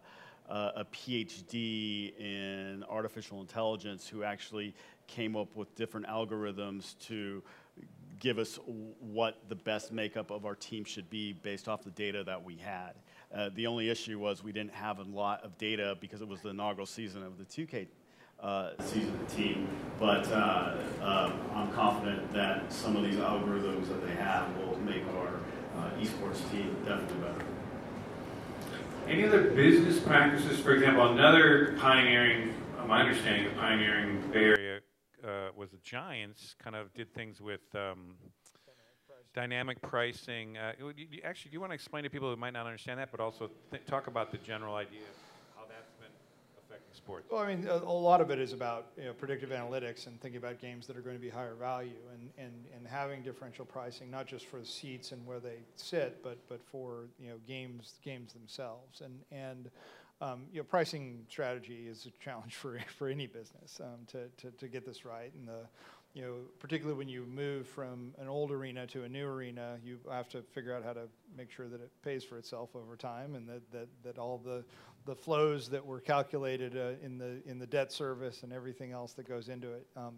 PhD in artificial intelligence who actually came up with different algorithms to give us what the best makeup of our team should be based off the data that we had. The only issue was we didn't have a lot of data because it was the inaugural season of the 2K season of the team, but I'm confident that some of these algorithms that they have will make our esports team definitely better. Any other business practices? For example, another pioneering, my understanding of pioneering Bay Area was the Giants, kind of did things with dynamic pricing. Actually, do you want to explain to people who might not understand that, but also talk about the general idea of how that's been affecting sports? Well, I mean, a lot of it is about predictive analytics and thinking about games that are going to be higher value, and having differential pricing, not just for the seats and where they sit, but for games themselves. And pricing strategy is a challenge for any business to get this right. And particularly when you move from an old arena to a new arena, you have to figure out how to make sure that it pays for itself over time, and that all the flows that were calculated in the debt service and everything else that goes into it,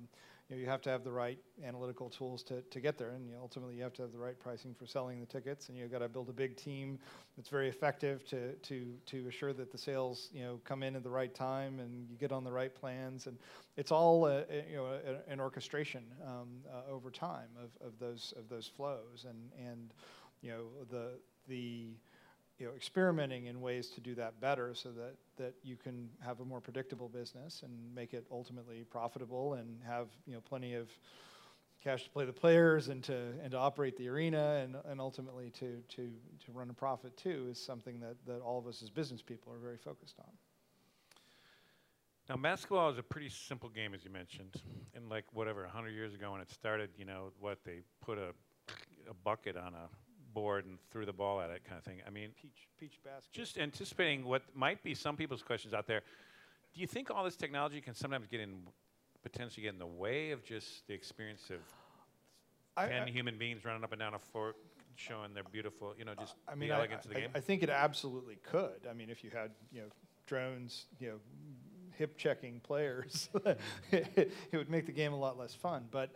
you have to have the right analytical tools to get there, and ultimately you have to have the right pricing for selling the tickets, and you've got to build a big team that's very effective to assure that the sales come in at the right time and you get on the right plans, and it's all an orchestration over time of those flows, and the experimenting in ways to do that better so that you can have a more predictable business and make it ultimately profitable and have plenty of cash to play the players and to operate the arena and ultimately to run a profit too is something that all of us as business people are very focused on. Now, basketball is a pretty simple game, as you mentioned. And 100 years ago when it started, they put a bucket on a board and threw the ball at it, kind of thing. I mean, peach basket. Just anticipating what might be some people's questions out there. Do you think all this technology can sometimes potentially get in the way of just the experience of 10 human beings running up and down a court, showing their beautiful, the elegance of the game? I think it absolutely could. I mean, if you had, drones, hip checking players, it would make the game a lot less fun. But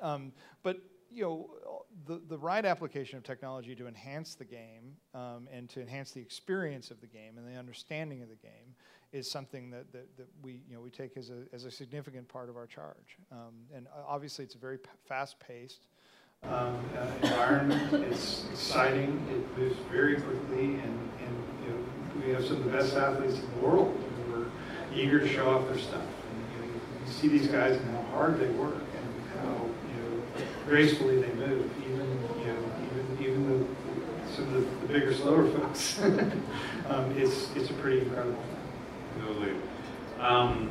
the right application of technology to enhance the game and to enhance the experience of the game and the understanding of the game is something that we take as a significant part of our charge. And obviously, it's a very fast-paced environment. It's exciting. It moves very quickly, and we have some of the best athletes in the world who are eager to show off their stuff. And you see these guys and how hard they work and how gracefully they move, even some of the bigger, slower folks. It's a pretty incredible thing. Totally.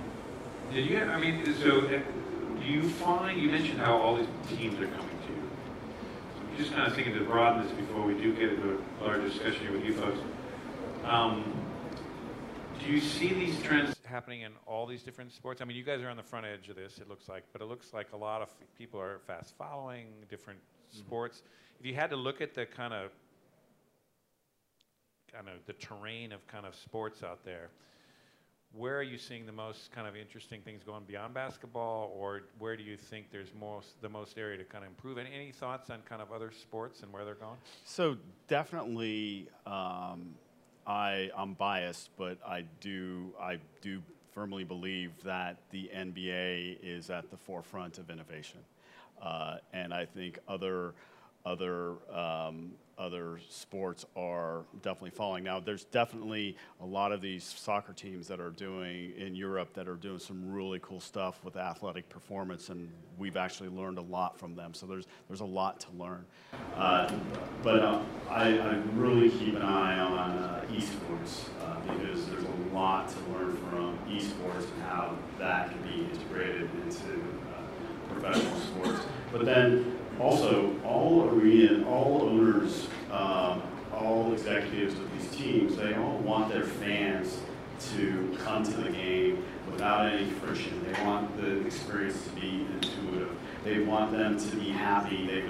Do you find, you mentioned how all these teams are coming to you. So I'm just kind of thinking to broaden this before we do get into a larger discussion here with you folks. Do you see these trends happening in all these different sports? I mean, you guys are on the front edge of this, it looks like, but it looks like a lot of people are fast following different sports. If you had to look at the kind of the terrain of kind of sports out there, where are you seeing the most kind of interesting things going beyond basketball, or where do you think there's the most area to kind of improve? Any thoughts on kind of other sports and where they're going? So definitely, I'm biased, but I do firmly believe that the NBA is at the forefront of innovation, and I think other sports are definitely following. Now, there's definitely a lot of these soccer teams that are doing in Europe that are doing some really cool stuff with athletic performance, and we've actually learned a lot from them. So there's a lot to learn. But I really keep an eye on esports because there's a lot to learn from esports and how that can be integrated into professional sports. But then also, all owners, all executives of these teams, they all want their fans to come to the game without any friction. They want the experience to be intuitive. They want them to be happy.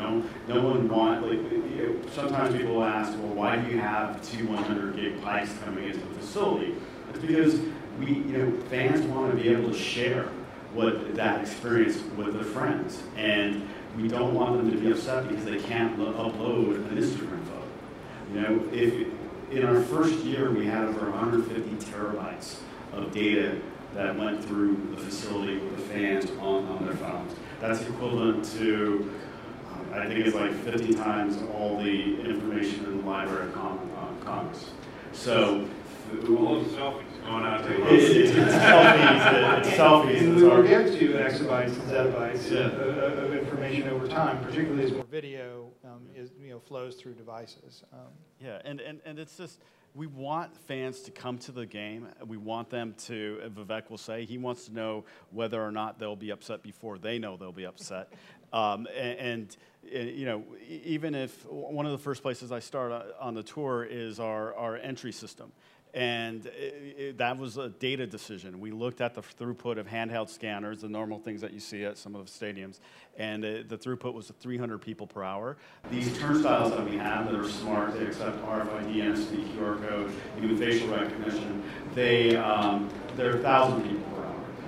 Sometimes people ask, well, why do you have two 100 gig pipes coming into the facility? It's because fans want to be able to share that experience with their friends. And we don't want them to be upset because they can't upload an Instagram photo. If in our first year we had over 150 terabytes of data that went through the facility with the fans on their phones. That's equivalent to, I think it's like 50 times all the information in the Library of Congress. So, all the selfies going out there. It's selfies. And we will get to exabytes and zettabytes of information over time, particularly as more video flows through devices. And it's just, we want fans to come to the game. We want them to, Vivek will say, he wants to know whether or not they'll be upset before they know they'll be upset. And even if one of the first places I start on the tour is our entry system. And that was a data decision. We looked at the throughput of handheld scanners, the normal things that you see at some of the stadiums, and the throughput was 300 people per hour. These turnstiles that we have that are smart, they accept RFID, NFC, QR code, even facial recognition, they're 1,000 people per hour.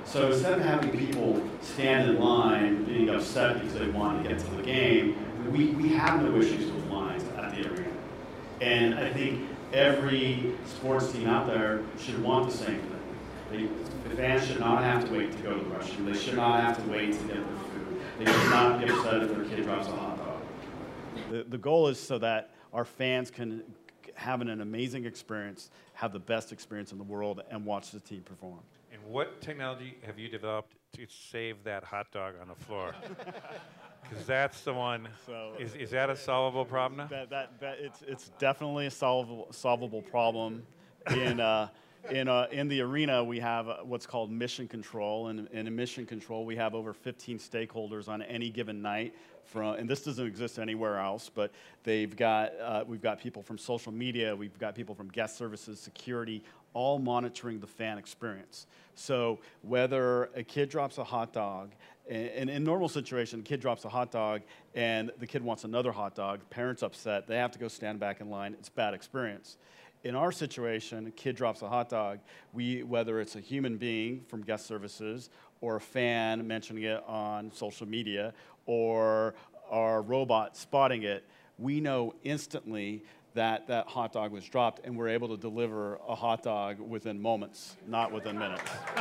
So instead of having people stand in line being upset because they want to get to the game, we have no issues with lines at the arena. And I think every sports team out there should want the same thing. The fans should not have to wait to go to the restroom. They should not have to wait to get their food. They should not get upset if their kid drops a hot dog. The goal is so that our fans can have an amazing experience, have the best experience in the world, and watch the team perform. And what technology have you developed to save that hot dog on the floor? Because that's the one. So is that a solvable problem now? It's definitely a solvable problem. In the arena, we have what's called mission control, and in mission control, we have over 15 stakeholders on any given night. And this doesn't exist anywhere else, but we've got people from social media, we've got people from guest services, security, all monitoring the fan experience. So whether a kid drops a hot dog, and in normal situation, a kid drops a hot dog and the kid wants another hot dog, parents upset, they have to go stand back in line, it's a bad experience. In our situation, a kid drops a hot dog, whether it's a human being from guest services or a fan mentioning it on social media or our robot spotting it, we know instantly that that hot dog was dropped, and we're able to deliver a hot dog within moments, not within minutes.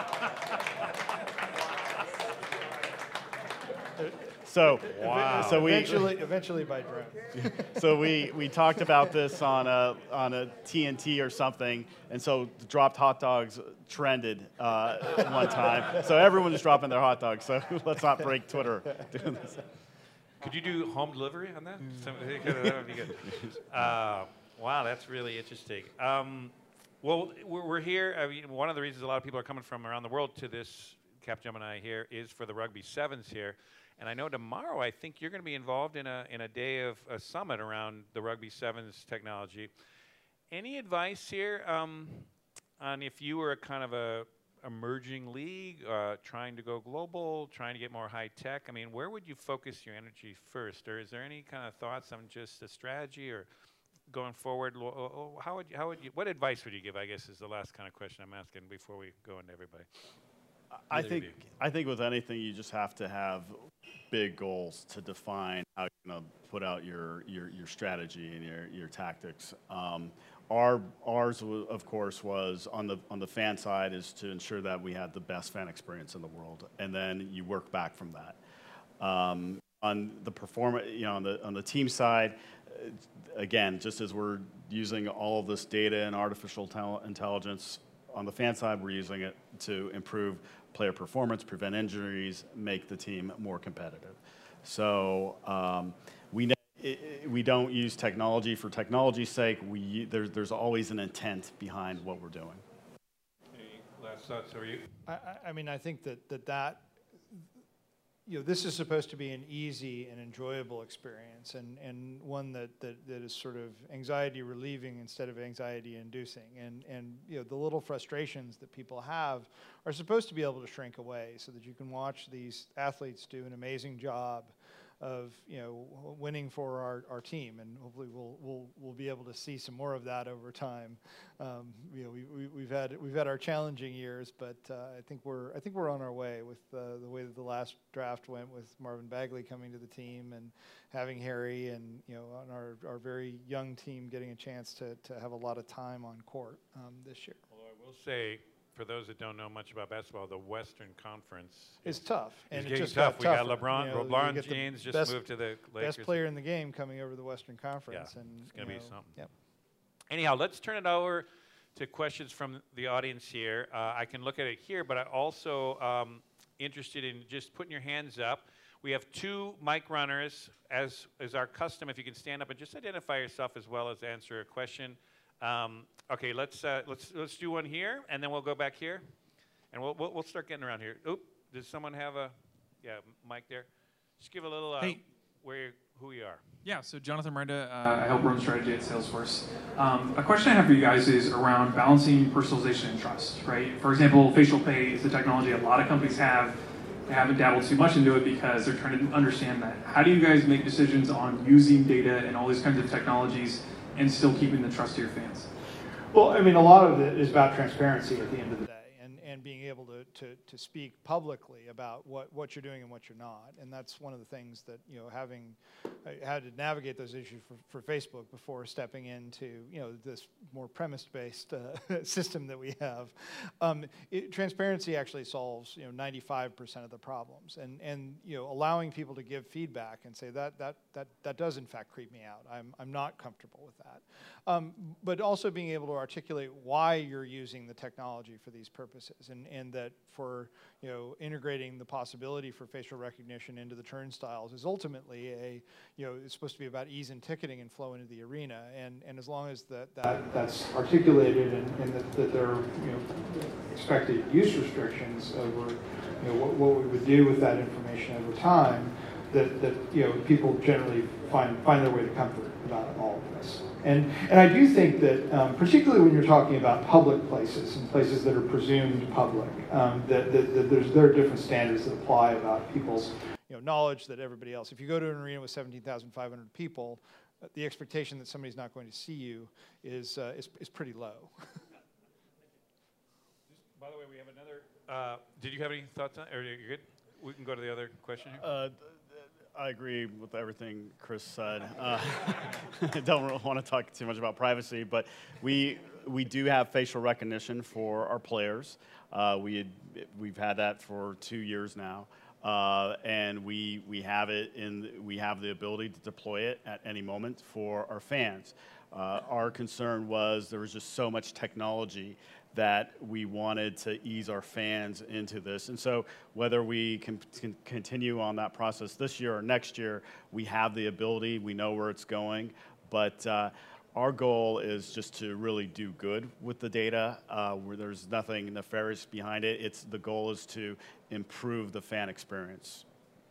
So, wow. Eventually by drone. So we talked about this on a TNT or something, and so the dropped hot dogs trended one time. So everyone was dropping their hot dogs. So let's not break Twitter doing this. Could you do home delivery on that? That would be good. Wow, that's really interesting. Well, we're here. I mean, one of the reasons a lot of people are coming from around the world to this Capgemini here is for the Rugby Sevens here. And I know tomorrow, I think you're going to be involved in a day of a summit around the Rugby Sevens technology. Any advice here on if you were a kind of a emerging league, trying to go global, trying to get more high tech? I mean, where would you focus your energy first? Or is there any kind of thoughts on just a strategy or going forward? What advice would you give, I guess, is the last kind of question I'm asking before we go into everybody. I think with anything, you just have to have big goals to define how you're going to put out your strategy and your tactics. Ours, of course, was on the fan side is to ensure that we had the best fan experience in the world, and then you work back from that. On the performance, on the team side, again, just as we're using all of this data and artificial intelligence, on the fan side, we're using it to improve player performance, prevent injuries, make the team more competitive. So we don't use technology for technology's sake. There's always an intent behind what we're doing. Any last thoughts? Are you? I mean, I think that this is supposed to be an easy and enjoyable experience, and one that is sort of anxiety relieving instead of anxiety inducing. And the little frustrations that people have are supposed to be able to shrink away so that you can watch these athletes do an amazing job of winning for our team, and hopefully we'll be able to see some more of that over time. We've had our challenging years, but I think we're on our way with the way that the last draft went, with Marvin Bagley coming to the team and having Harry and on our very young team getting a chance to have a lot of time on court this year. Although I will say, for those that don't know much about basketball, the Western Conference is tough, and it's just tough. We got tougher. LeBron James just moved to the Lakers. Best player in the game coming over the Western Conference, and it's going to be something. Yep. Anyhow, let's turn it over to questions from the audience here. I can look at it here, but I'm also interested in just putting your hands up. We have two mic runners, as is our custom. If you can stand up and just identify yourself as well as answer a question. Okay, let's do one here, and then we'll go back here, and we'll start getting around here. Oop, does someone have a mic there? Just give a little who you are. Yeah, so Jonathan Miranda, I help run strategy at Salesforce. A question I have for you guys is around balancing personalization and trust, right? For example, facial pay is the technology a lot of companies have. They haven't dabbled too much into it because they're trying to understand that. How do you guys make decisions on using data and all these kinds of technologies and still keeping the trust of your fans? Well, I mean, a lot of it is about transparency at the end of the day, and being able to speak publicly about what you're doing and what you're not. And that's one of the things that, having had to navigate those issues for Facebook before stepping into, this more premise-based system that we have. Transparency actually solves, 95% of the problems, and allowing people to give feedback and say that does in fact creep me out. I'm not comfortable with that. But also being able to articulate why you're using the technology for these purposes, and that for integrating the possibility for facial recognition into the turnstiles is ultimately it's supposed to be about ease in ticketing and flow into the arena, and as long as that's articulated and that there are expected use restrictions over what we would do with that information over time, that people generally find their way to comfort about all of this. And I do think that, particularly when you're talking about public places and places that are presumed public, that there are different standards that apply about people's knowledge that everybody else. If you go to an arena with 17,500 people, the expectation that somebody's not going to see you is pretty low. By the way, we have another. Did you have any thoughts on? Or you're good? We can go to the other question here. I agree with everything Chris said. I don't really want to talk too much about privacy, but we do have facial recognition for our players. We've had that for 2 years now, and we have the ability to deploy it at any moment for our fans. Our concern was there was just so much technology that we wanted to ease our fans into this. And so whether we can continue on that process this year or next year, we have the ability, we know where it's going, but our goal is just to really do good with the data, where there's nothing nefarious behind it. The goal is to improve the fan experience.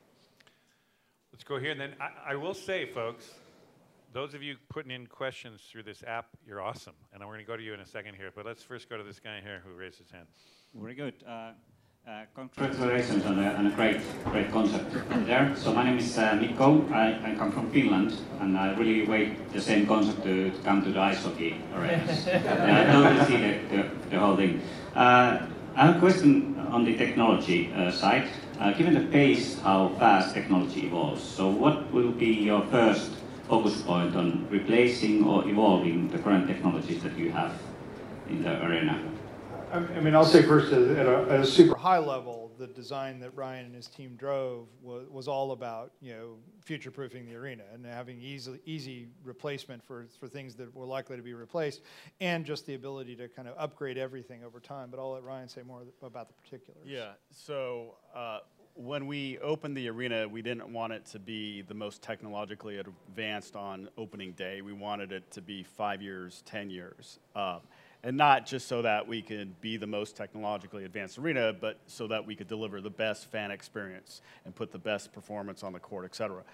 Let's go here, and then I will say, folks, those of you putting in questions through this app, you're awesome. And we're going to go to you in a second here. But let's first go to this guy here who raised his hand. Very good. Congratulations on a great concept there. So my name is Mikko. I come from Finland, and I really wait the same concept to come to the ice hockey arenas. I totally see the whole thing. I have a question on the technology side. Given the pace, how fast technology evolves, so what will be your first focus point on replacing or evolving the current technologies that you have in the arena? I mean, I'll say first, at a super high level, the design that Ryan and his team drove was all about, future-proofing the arena and having easy replacement for things that were likely to be replaced, and just the ability to kind of upgrade everything over time. But I'll let Ryan say more about the particulars. Yeah, so when we opened the arena, we didn't want it to be the most technologically advanced on opening day. We wanted it to be 5 years, 10 years. And not just so that we could be the most technologically advanced arena, but so that we could deliver the best fan experience and put the best performance on the court, et cetera.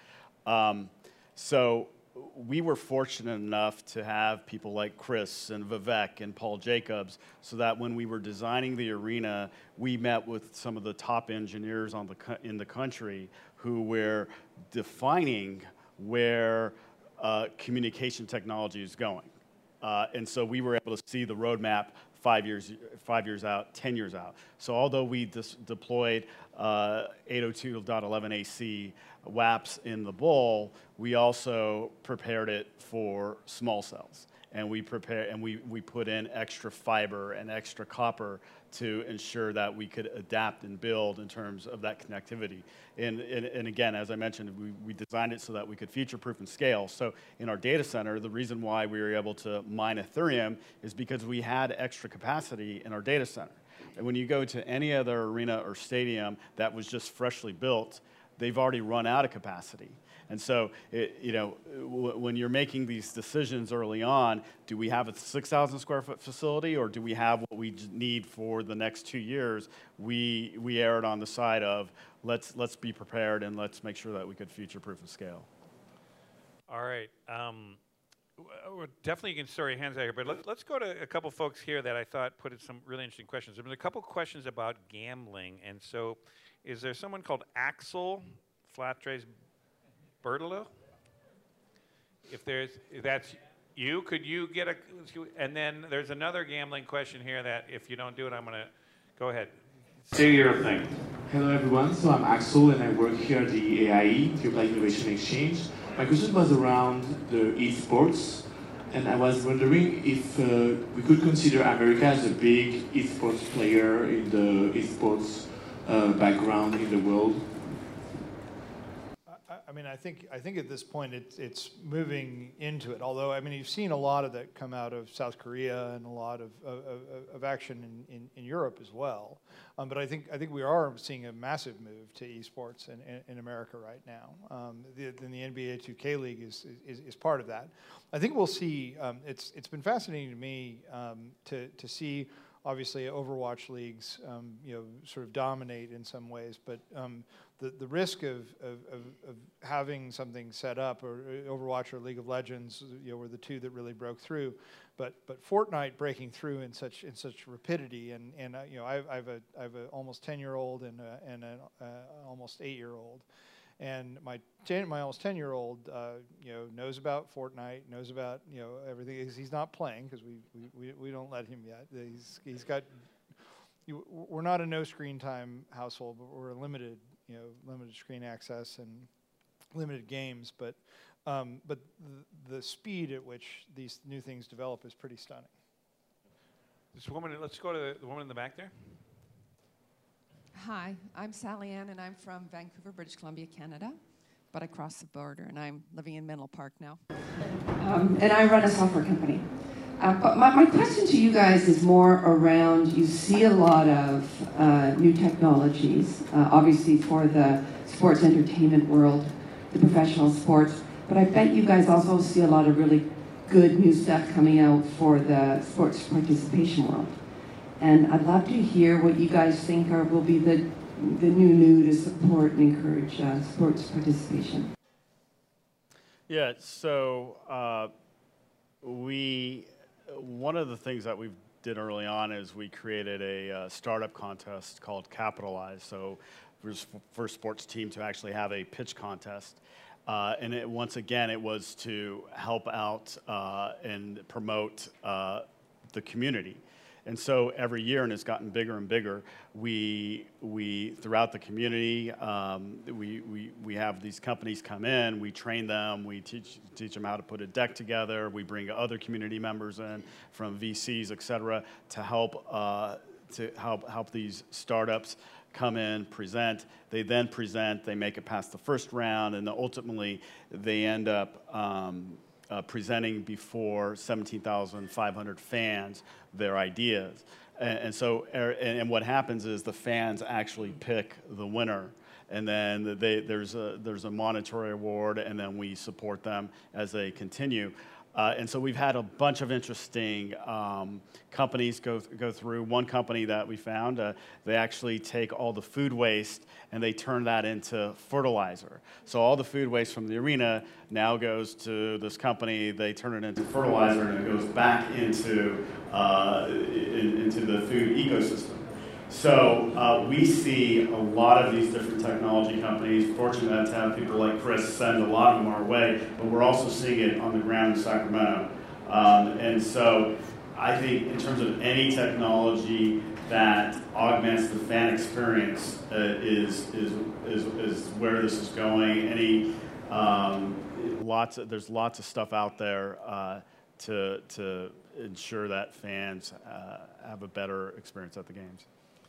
So we were fortunate enough to have people like Chris and Vivek and Paul Jacobs, so that when we were designing the arena, we met with some of the top engineers in the country who were defining where communication technology is going. And so we were able to see the roadmap 5 years out, 10 years out. So although we deployed 802.11ac WAPs in the bowl, we also prepared it for small cells. And we put in extra fiber and extra copper to ensure that we could adapt and build in terms of that connectivity. And again, as I mentioned, we designed it so that we could future-proof and scale. So in our data center, the reason why we were able to mine Ethereum is because we had extra capacity in our data center. And when you go to any other arena or stadium that was just freshly built, they've already run out of capacity. And so, when you're making these decisions early on, do we have a 6,000 square foot facility, or do we have what we need for the next 2 years? We erred on the side of let's be prepared and let's make sure that we could future-proof and scale. All right. Definitely you can throw your hands out here, but let's go to a couple folks here that I thought put in some really interesting questions. There have been a couple questions about gambling, and so is there someone called Axel Flatrace Bertolo? If that's you, could you get and then there's another gambling question here that if you don't do it, I'm going to Go ahead. Say your thing. Hello everyone, so I'm Axel and I work here at the AIE, the Applied Innovation Exchange. My question was around the esports, and I was wondering if we could consider America as a big esports player in the esports background in the world. I mean, I think at this point it's moving into it. Although, I mean, you've seen a lot of that come out of South Korea and a lot of action in Europe as well. But I think we are seeing a massive move to esports in America right now. The NBA 2K League is part of that. I think we'll see. It's been fascinating to me to see. Obviously, Overwatch leagues, sort of dominate in some ways, but the risk of having something set up, or Overwatch or League of Legends, were the two that really broke through, but Fortnite breaking through in such rapidity, and I have a almost 10-year-old and an almost 8-year-old. And my almost 10-year-old, knows about Fortnite, knows about everything. He's not playing because we don't let him yet. He's got. We're not a no screen time household, but we're a limited screen access and limited games. But the speed at which these new things develop is pretty stunning. This woman. Let's go to the woman in the back there. Hi, I'm Sally Ann, and I'm from Vancouver, British Columbia, Canada, but I crossed the border, and I'm living in Menlo Park now. And I run a software company. But my question to you guys is more around, you see a lot of new technologies, obviously for the sports entertainment world, the professional sports, but I bet you guys also see a lot of really good new stuff coming out for the sports participation world. And I'd love to hear what you guys think will be the new to support and encourage sports participation. Yeah, so one of the things that we did early on is we created a startup contest called Capitalize. So for the first sports team to actually have a pitch contest. And once again, it was to help out and promote the community. And so every year, and it's gotten bigger and bigger, we throughout the community, we have these companies come in, we train them, we teach them how to put a deck together, we bring other community members in from VCs, et cetera, to help these startups come in, present. They then present, they make it past the first round, and then ultimately they end up presenting before 17,500 fans their ideas. And so what happens is the fans actually pick the winner, and then there's a monetary award, and then we support them as they continue. And so we've had a bunch of interesting companies go through. One company that we found, they actually take all the food waste and they turn that into fertilizer. So all the food waste from the arena now goes to this company. They turn it into fertilizer and it goes back into the food ecosystem. So we see a lot of these different technology companies. Fortunate to have people like Chris send a lot of them our way, but we're also seeing it on the ground in Sacramento. And so I think in terms of any technology that augments the fan experience is where this is going. There's lots of stuff out there to ensure that fans have a better experience at the games.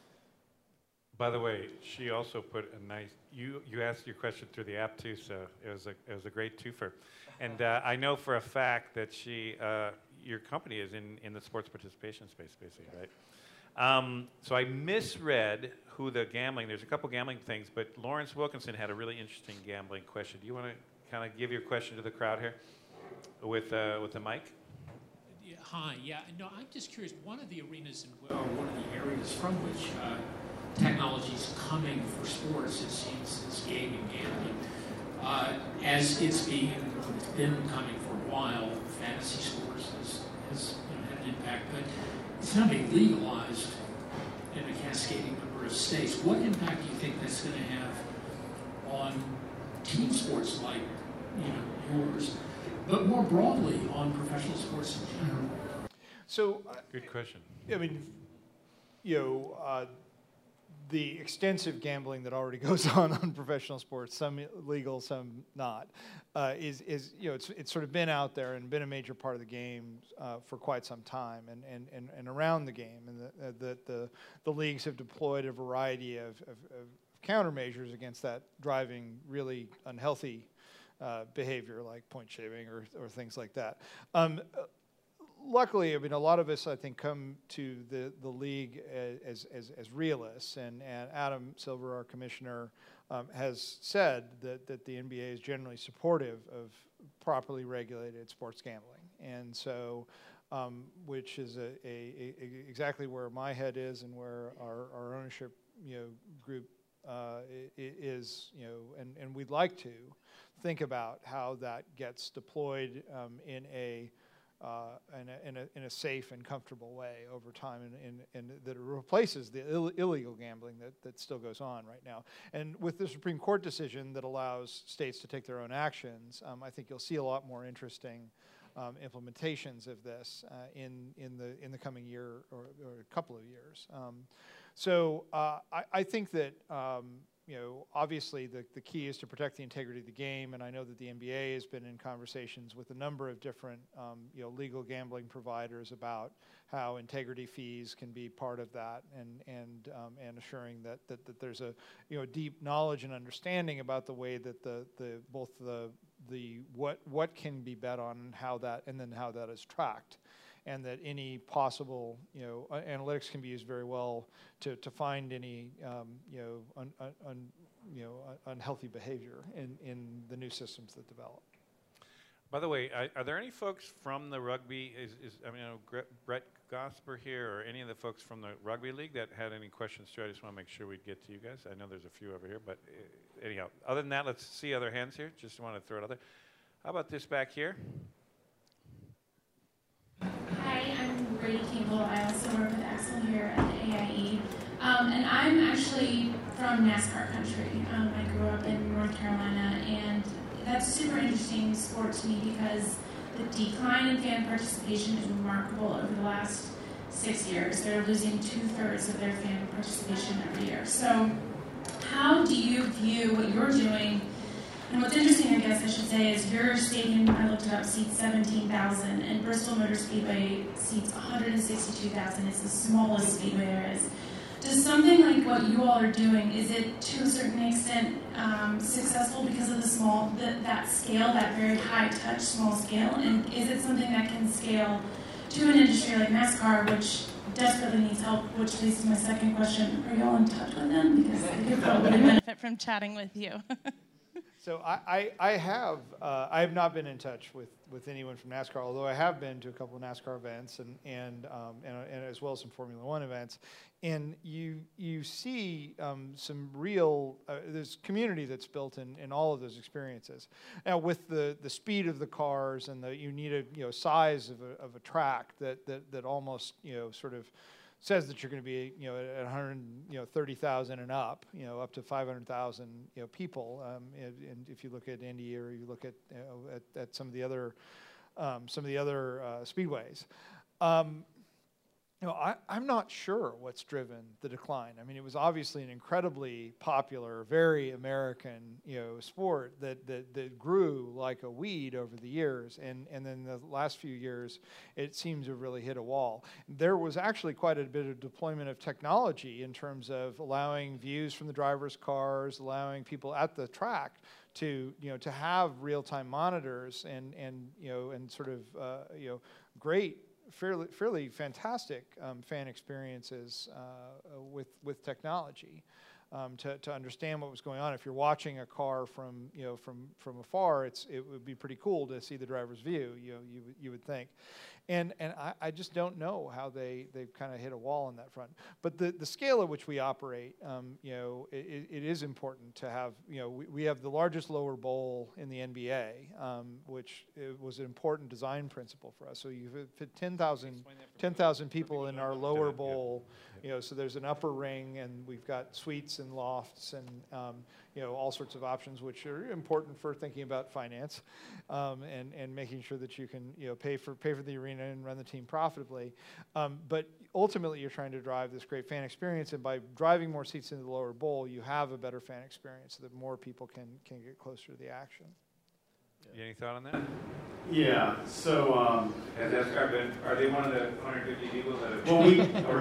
By the way, she also put a nice. You asked your question through the app too, so it was a great twofer. And I know for a fact that your company is in the sports participation space, basically, right? So I misread who the gambling. There's a couple gambling things, but Lawrence Wilkinson had a really interesting gambling question. Do you want to kind of give your question to the crowd here with the mic? Yeah, hi. Yeah. No, I'm just curious. One of the arenas or one of the areas from which technology is coming for sports, it seems, is gaming, gambling. As it's been coming for a while, fantasy sports has had an impact, but it's now being legalized in a cascading number of states. What impact do you think that's going to have on team sports like yours, but more broadly on professional sports in general? So, good question. I mean, the extensive gambling that already goes on professional sports, some legal, some not, is it's sort of been out there and been a major part of the game for quite some time, and around the game, and the leagues have deployed a variety of countermeasures against that, driving really unhealthy behavior like point shaving or things like that. Luckily, I mean, a lot of us, I think, come to the league as realists, and Adam Silver, our commissioner, has said that the NBA is generally supportive of properly regulated sports gambling, and so, which is exactly where my head is and where our ownership group is, and we'd like to think about how that gets deployed in a safe and comfortable way over time, and that it replaces the illegal gambling that still goes on right now. And with the Supreme Court decision that allows states to take their own actions, I think you'll see a lot more interesting implementations of this in the coming year or a couple of years. So I think that obviously the key is to protect the integrity of the game, and I know that the NBA has been in conversations with a number of different legal gambling providers about how integrity fees can be part of that, and assuring that there's a deep knowledge and understanding about the way that both what can be bet on and how that is tracked, and that any possible analytics can be used very well to find any unhealthy behavior in the new systems that develop. By the way, are there any folks from the rugby? Brett Gosper here, or any of the folks from the rugby league that had any questions too? I just want to make sure we'd get to you guys. I know there's a few over here, but anyhow, other than that, let's see other hands here. Just want to throw it out there. How about this back here? Hi, I'm Brady Campbell. I also work with Axel here at the AIE. And I'm actually from NASCAR country. I grew up in North Carolina, and that's a super interesting sport to me because the decline in fan participation is remarkable over the last 6 years. They're losing 2/3 of their fan participation every year. So how do you view what you're doing? And what's interesting, I guess I should say, is your stadium, I looked it up, seats 17,000, and Bristol Motor Speedway seats 162,000. It's the smallest speedway there is. Does something like what you all are doing, is it to a certain extent successful because of that scale, that very high touch, small scale? And is it something that can scale to an industry like NASCAR, which desperately needs help, which leads to my second question. Are you all in touch with them? Because they could probably benefit from chatting with you. So I have not been in touch with anyone from NASCAR, although I have been to a couple of NASCAR events and as well as some Formula One events, and you see some real there's community that's built in all of those experiences. Now with the speed of the cars and you need a size of a track that almost sort of says that you're going to be at 130,000 and up to 500,000 people. And if you look at Indy or you look at some of the other speedways, I'm not sure what's driven the decline. I mean, it was obviously an incredibly popular, very American sport that grew like a weed over the years, and then the last few years it seems to have really hit a wall. There was actually quite a bit of deployment of technology in terms of allowing views from the driver's cars, allowing people at the track to have real-time monitors and sort of great, fairly fantastic fan experiences with technology to understand what was going on. If you're watching a car from afar, it would be pretty cool to see the driver's view. You would think, and I just don't know how they've kind of hit a wall on that front. But the scale at which we operate, it is important to have. We have the largest lower bowl in the NBA, which was an important design principle for us. So you fit 10,000 people in our lower bowl, So there's an upper ring, and we've got suites and lofts, and all sorts of options, which are important for thinking about finance, and making sure that you can pay for the arena and run the team profitably. But ultimately, you're trying to drive this great fan experience, and by driving more seats into the lower bowl, you have a better fan experience, so that more people can get closer to the action. You any thought on that? Yeah. So has NASCAR been? Are they one of the 150 people that have? Well,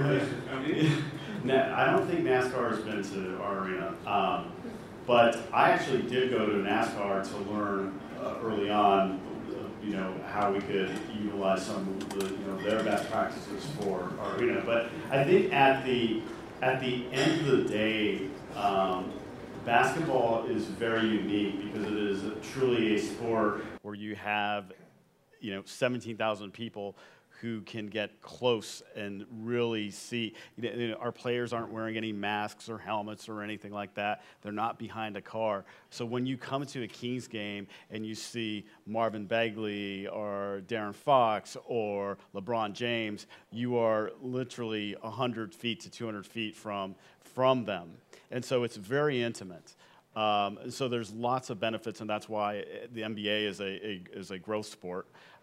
I don't think NASCAR has been to our arena, but I actually did go to NASCAR to learn early on, how we could utilize some of the their best practices for our arena. But I think at the end of the day, basketball is very unique because it is truly a sport where you have, 17,000 people who can get close and really see. Our players aren't wearing any masks or helmets or anything like that. They're not behind a car. So when you come to a Kings game and you see Marvin Bagley or Darren Fox or LeBron James, you are literally 100 feet to 200 feet from them. And so it's very intimate. So there's lots of benefits, and that's why the NBA is a growth sport.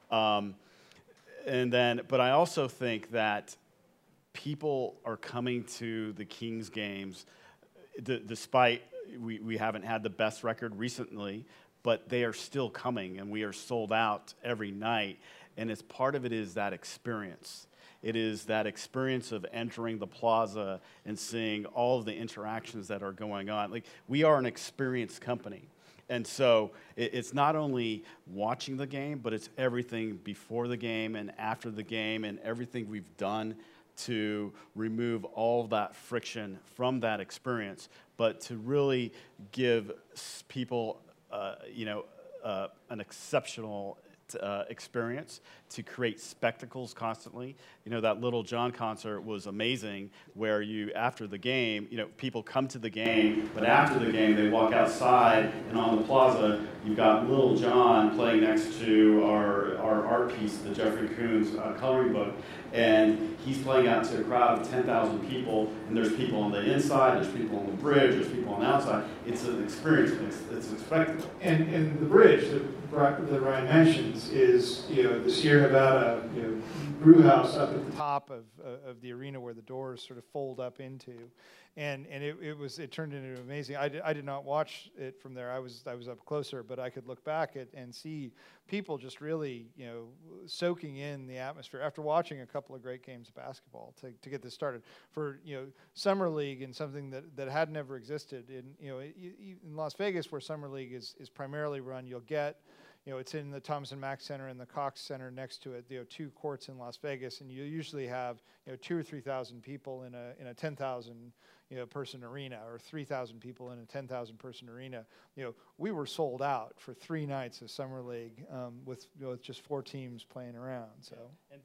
But I also think that people are coming to the Kings games, despite we haven't had the best record recently, but they are still coming, and we are sold out every night. And part of it is that experience. It is that experience of entering the plaza and seeing all of the interactions that are going on. Like, we are an experienced company. And so it's not only watching the game, but it's everything before the game and after the game and everything we've done to remove all of that friction from that experience, but to really give people, an exceptional experience, to create spectacles constantly. That Little John concert was amazing, where after the game, people come to the game, but after the game they walk outside, and on the plaza you've got Little John playing next to our art piece, the Jeffrey Coons coloring book, and he's playing out to a crowd of 10,000 people, and there's people on the inside, there's people on the bridge, there's people on the outside. It's an experience, it's a spectacle. And the bridge that Ryan mentions is, the Sierra Nevada, brew house up at the top of the arena where the doors sort of fold up into, and it turned into amazing. I did not watch it from there. I was up closer, but I could look back and see people just really soaking in the atmosphere after watching a couple of great games of basketball to get this started for Summer League, and something that had never existed in Las Vegas, where Summer League is primarily run. You'll get it's in the Thomas and Mack Center and the Cox Center next to it. 2 courts in Las Vegas, and you usually have 2,000 or 3,000 people in a 10,000 person arena, or 3,000 people in a 10,000 person arena. We were sold out for 3 nights of Summer League with just 4 teams playing around. So, and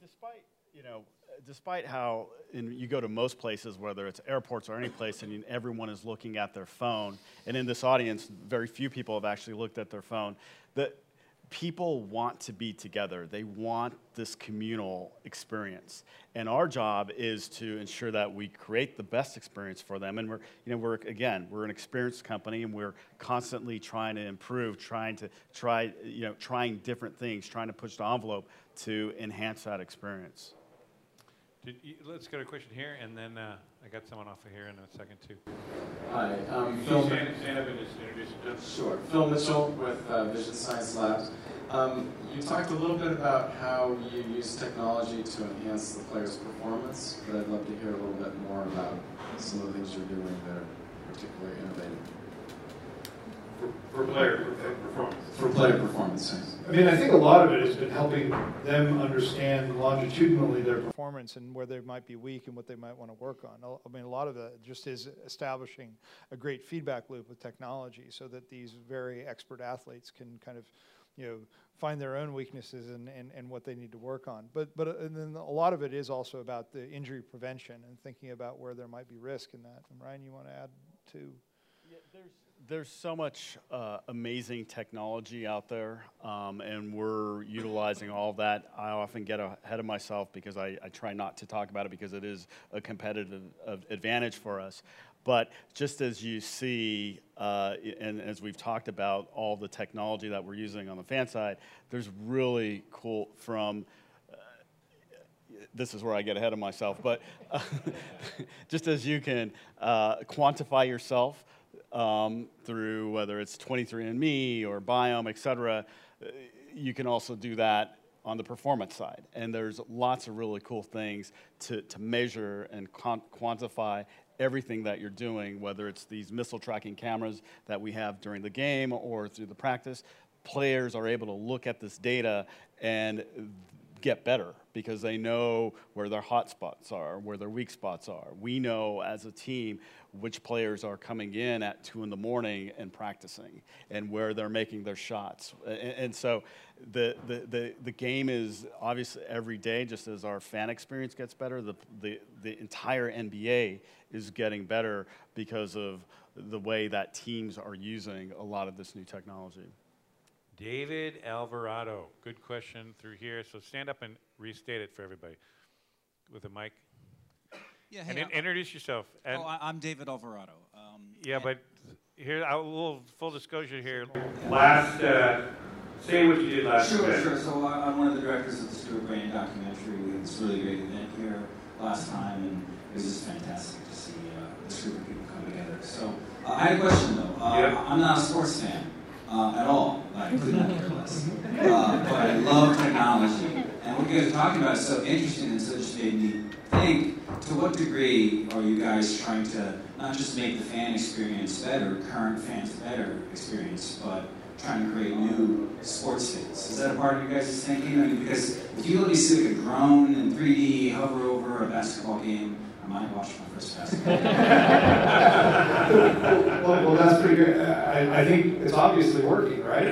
despite how you go to most places, whether it's airports or any place, and everyone is looking at their phone, and in this audience, very few people have actually looked at their phone. People want to be together. They want this communal experience, and our job is to ensure that we create the best experience for them. And we're an experienced company, and we're constantly trying to improve, trying different things, trying to push the envelope to enhance that experience. Let's go to a question here, and then I got someone off of here in a second too. Hi, Phil. Stand up and just introduce yourself. Sure. Phil Mitchell with Vision Science Labs. You talked a little bit about how you use technology to enhance the player's performance, but I'd love to hear a little bit more about some of the things you're doing that are particularly innovative. For player performance. For player performance, yes. I think a lot of it has been helping them understand longitudinally their performance and where they might be weak and what they might want to work on. A lot of it just is establishing a great feedback loop with technology, so that these very expert athletes can kind of, find their own weaknesses and what they need to work on. But and then a lot of it is also about the injury prevention and thinking about where there might be risk in that. And Ryan, you want to add to? There's so much amazing technology out there, and we're utilizing all of that. I often get ahead of myself because I try not to talk about it because it is a competitive advantage for us. But just as you see, and as we've talked about all the technology that we're using on the fan side, there's really cool from this is where I get ahead of myself, but just as you can quantify yourself through whether it's 23andMe or Biome, et cetera, you can also do that on the performance side. And there's lots of really cool things to measure and quantify everything that you're doing, whether it's these missile tracking cameras that we have during the game or through the practice. Players are able to look at this data and get better because they know where their hot spots are, where their weak spots are. We know as a team which players are coming in at 2 in the morning and practicing and where they're making their shots. And so the game is obviously every day, just as our fan experience gets better, the entire NBA is getting better because of the way that teams are using a lot of this new technology. David Alvarado, good question through here. So stand up and restate it for everybody with a mic. Yeah, and hey, introduce yourself. And I'm David Alvarado. Yeah, but here, a little full disclosure here. Last, say what you did last Sure. So I'm one of the directors of the Stuart Brain documentary. We had this really great event here last time, and it was just fantastic to see this group of people come together. So I had a question, though. I'm not a sports fan. At all. I could not care less. But I love technology. And what you guys are talking about is so interesting and so just made me think, to what degree are you guys trying to not just make the fan experience better, current fans better experience, but trying to create new sports fans? Is that a part of you guys' thinking? I mean, because if you let me see like a drone and 3D hover over a basketball game, I might watch my first basketball game. well, that's pretty good. I think it's obviously working, right?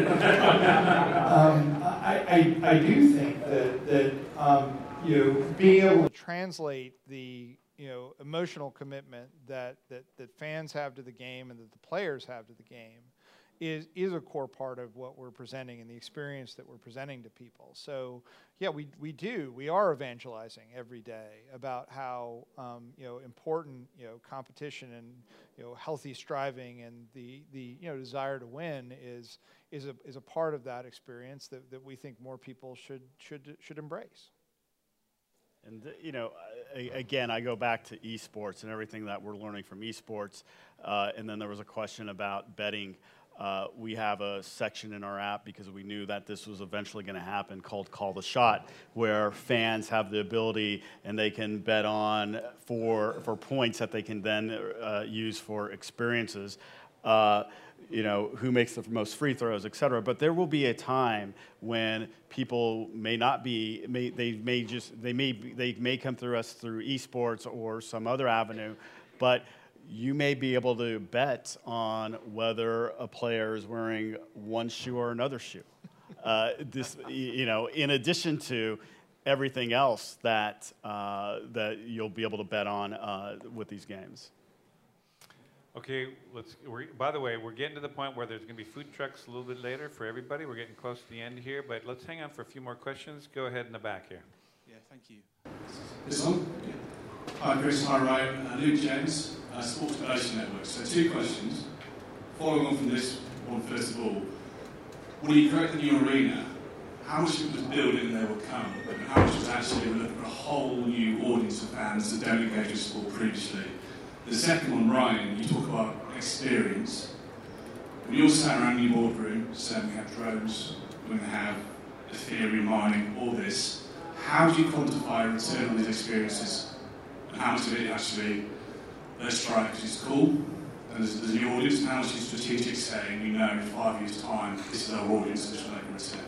I do think that being able to translate the emotional commitment that fans have to the game and that the players have to the game is a core part of what we're presenting and the experience that we're presenting to people. So yeah, we are evangelizing every day about how important competition and healthy striving and the desire to win is a part of that experience that we think more people should embrace. And again, I go back to esports and everything that we're learning from esports, and then there was a question about betting. We have a section in our app because we knew that this was eventually going to happen called Call the Shot, where fans have the ability and they can bet on for points that they can then use for experiences. Who makes the most free throws, et cetera. But there will be a time when people may not be, they may come through us through esports or some other avenue, but you may be able to bet on whether a player is wearing one shoe or another shoe. In addition to everything else that you'll be able to bet on with these games. Okay, by the way, we're getting to the point where there's going to be food trucks a little bit later for everybody. We're getting close to the end here, but let's hang on for a few more questions. Go ahead in the back here. Yeah, thank you. This on? Hi, Chris. Hi, Ryan. Luke James, Sports Innovation Network. So 2 questions. Following on from this one, first of all, when you create the new arena, how much of it was building there will come, and how much was actually looking for a whole new audience of fans that don't engage with sport previously? The second one, Ryan, you talk about experience. When you're sat around your boardroom, saying we have drones, we're going to have Ethereum mining, all this, how do you quantify a return on these experiences? And how much of it actually, let's try it because it's cool, and there's a new audience, and how much is strategic saying, we know in 5 years' time, this is our audience, and this will make a return?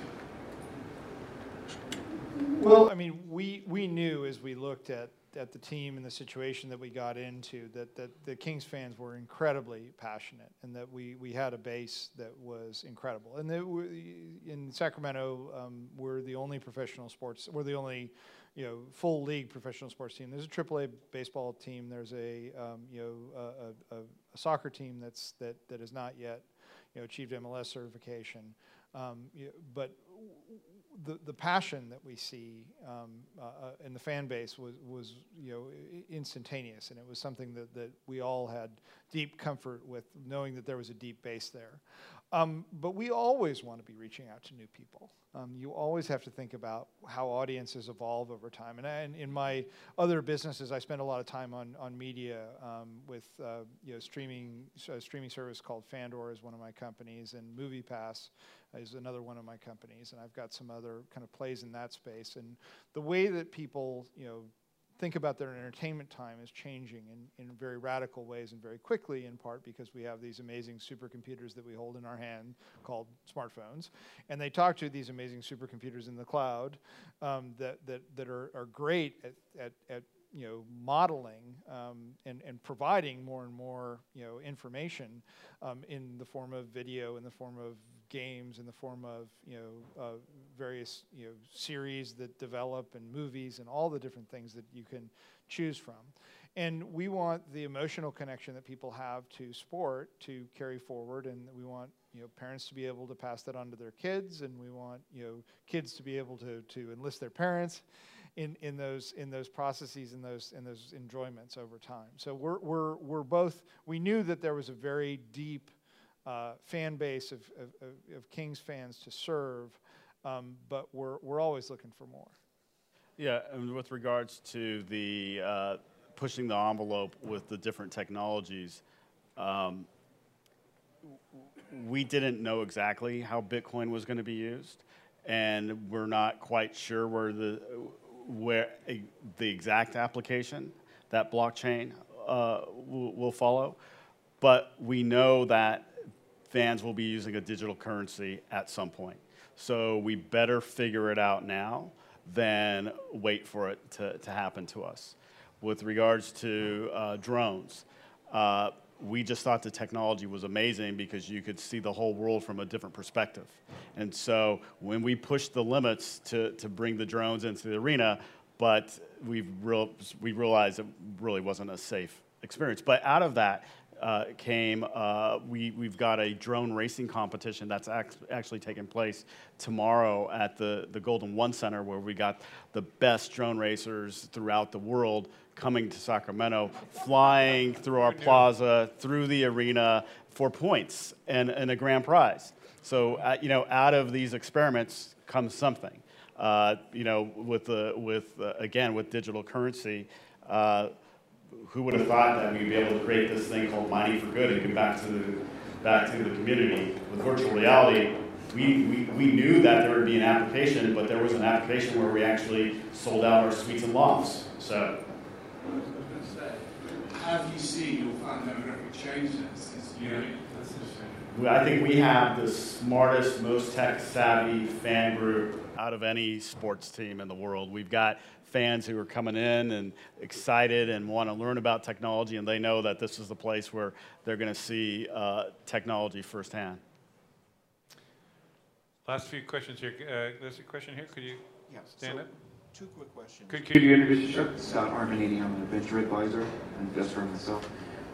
Well, I mean, we knew as we looked at the team and the situation that we got into that the Kings fans were incredibly passionate and that we had a base that was incredible. And in Sacramento, we're the only full league professional sports team. There's a AAA baseball team. There's a soccer team that has not yet achieved MLS certification. But the passion that we see in the fan base was instantaneous, and it was something that we all had deep comfort with, knowing that there was a deep base there. But we always want to be reaching out to new people. You always have to think about how audiences evolve over time. And in my other businesses, I spend a lot of time on media with streaming service called Fandor is one of my companies, and MoviePass is another one of my companies. And I've got some other kind of plays in that space. And the way that people think about their entertainment time is changing in very radical ways and very quickly, in part because we have these amazing supercomputers that we hold in our hand called smartphones, and they talk to these amazing supercomputers in the cloud that are great at modeling and providing more and more information in the form of video, in the form of games, in the form of various series that develop, and movies, and all the different things that you can choose from. And we want the emotional connection that people have to sport to carry forward, and we want parents to be able to pass that on to their kids, and we want kids to be able to enlist their parents in those processes, in those enjoyments over time. So we're both. We knew that there was a very deep fan base of Kings fans to serve, but we're always looking for more. Yeah, and with regards to the pushing the envelope with the different technologies, we didn't know exactly how Bitcoin was going to be used, and we're not quite sure where the exact application that blockchain will follow, but we know that fans will be using a digital currency at some point. So we better figure it out now than wait for it to happen to us. With regards to drones, we just thought the technology was amazing because you could see the whole world from a different perspective. And so when we pushed the limits to bring the drones into the arena, but we realized it really wasn't a safe experience. But out of that came, we've got a drone racing competition that's actually taking place tomorrow at the Golden One Center, where we got the best drone racers throughout the world coming to Sacramento, flying through our plaza, through the arena for points and a grand prize. So, out of these experiments comes something. With digital currency, who would have thought that we'd be able to create this thing called Mining for Good and give back to the community? With virtual reality, we knew that there would be an application, but there was an application where we actually sold out our suites and lofts. So, have you seen your fan demographic change since I think we have the smartest, most tech-savvy fan group out of any sports team in the world. We've got fans who are coming in and excited and want to learn about technology, and they know that this is the place where they're going to see technology firsthand. Last few questions here. There's a question here. Could you stand up? Two quick questions. Could you introduce yourself? Scott Armanini, I'm a venture advisor and investor myself.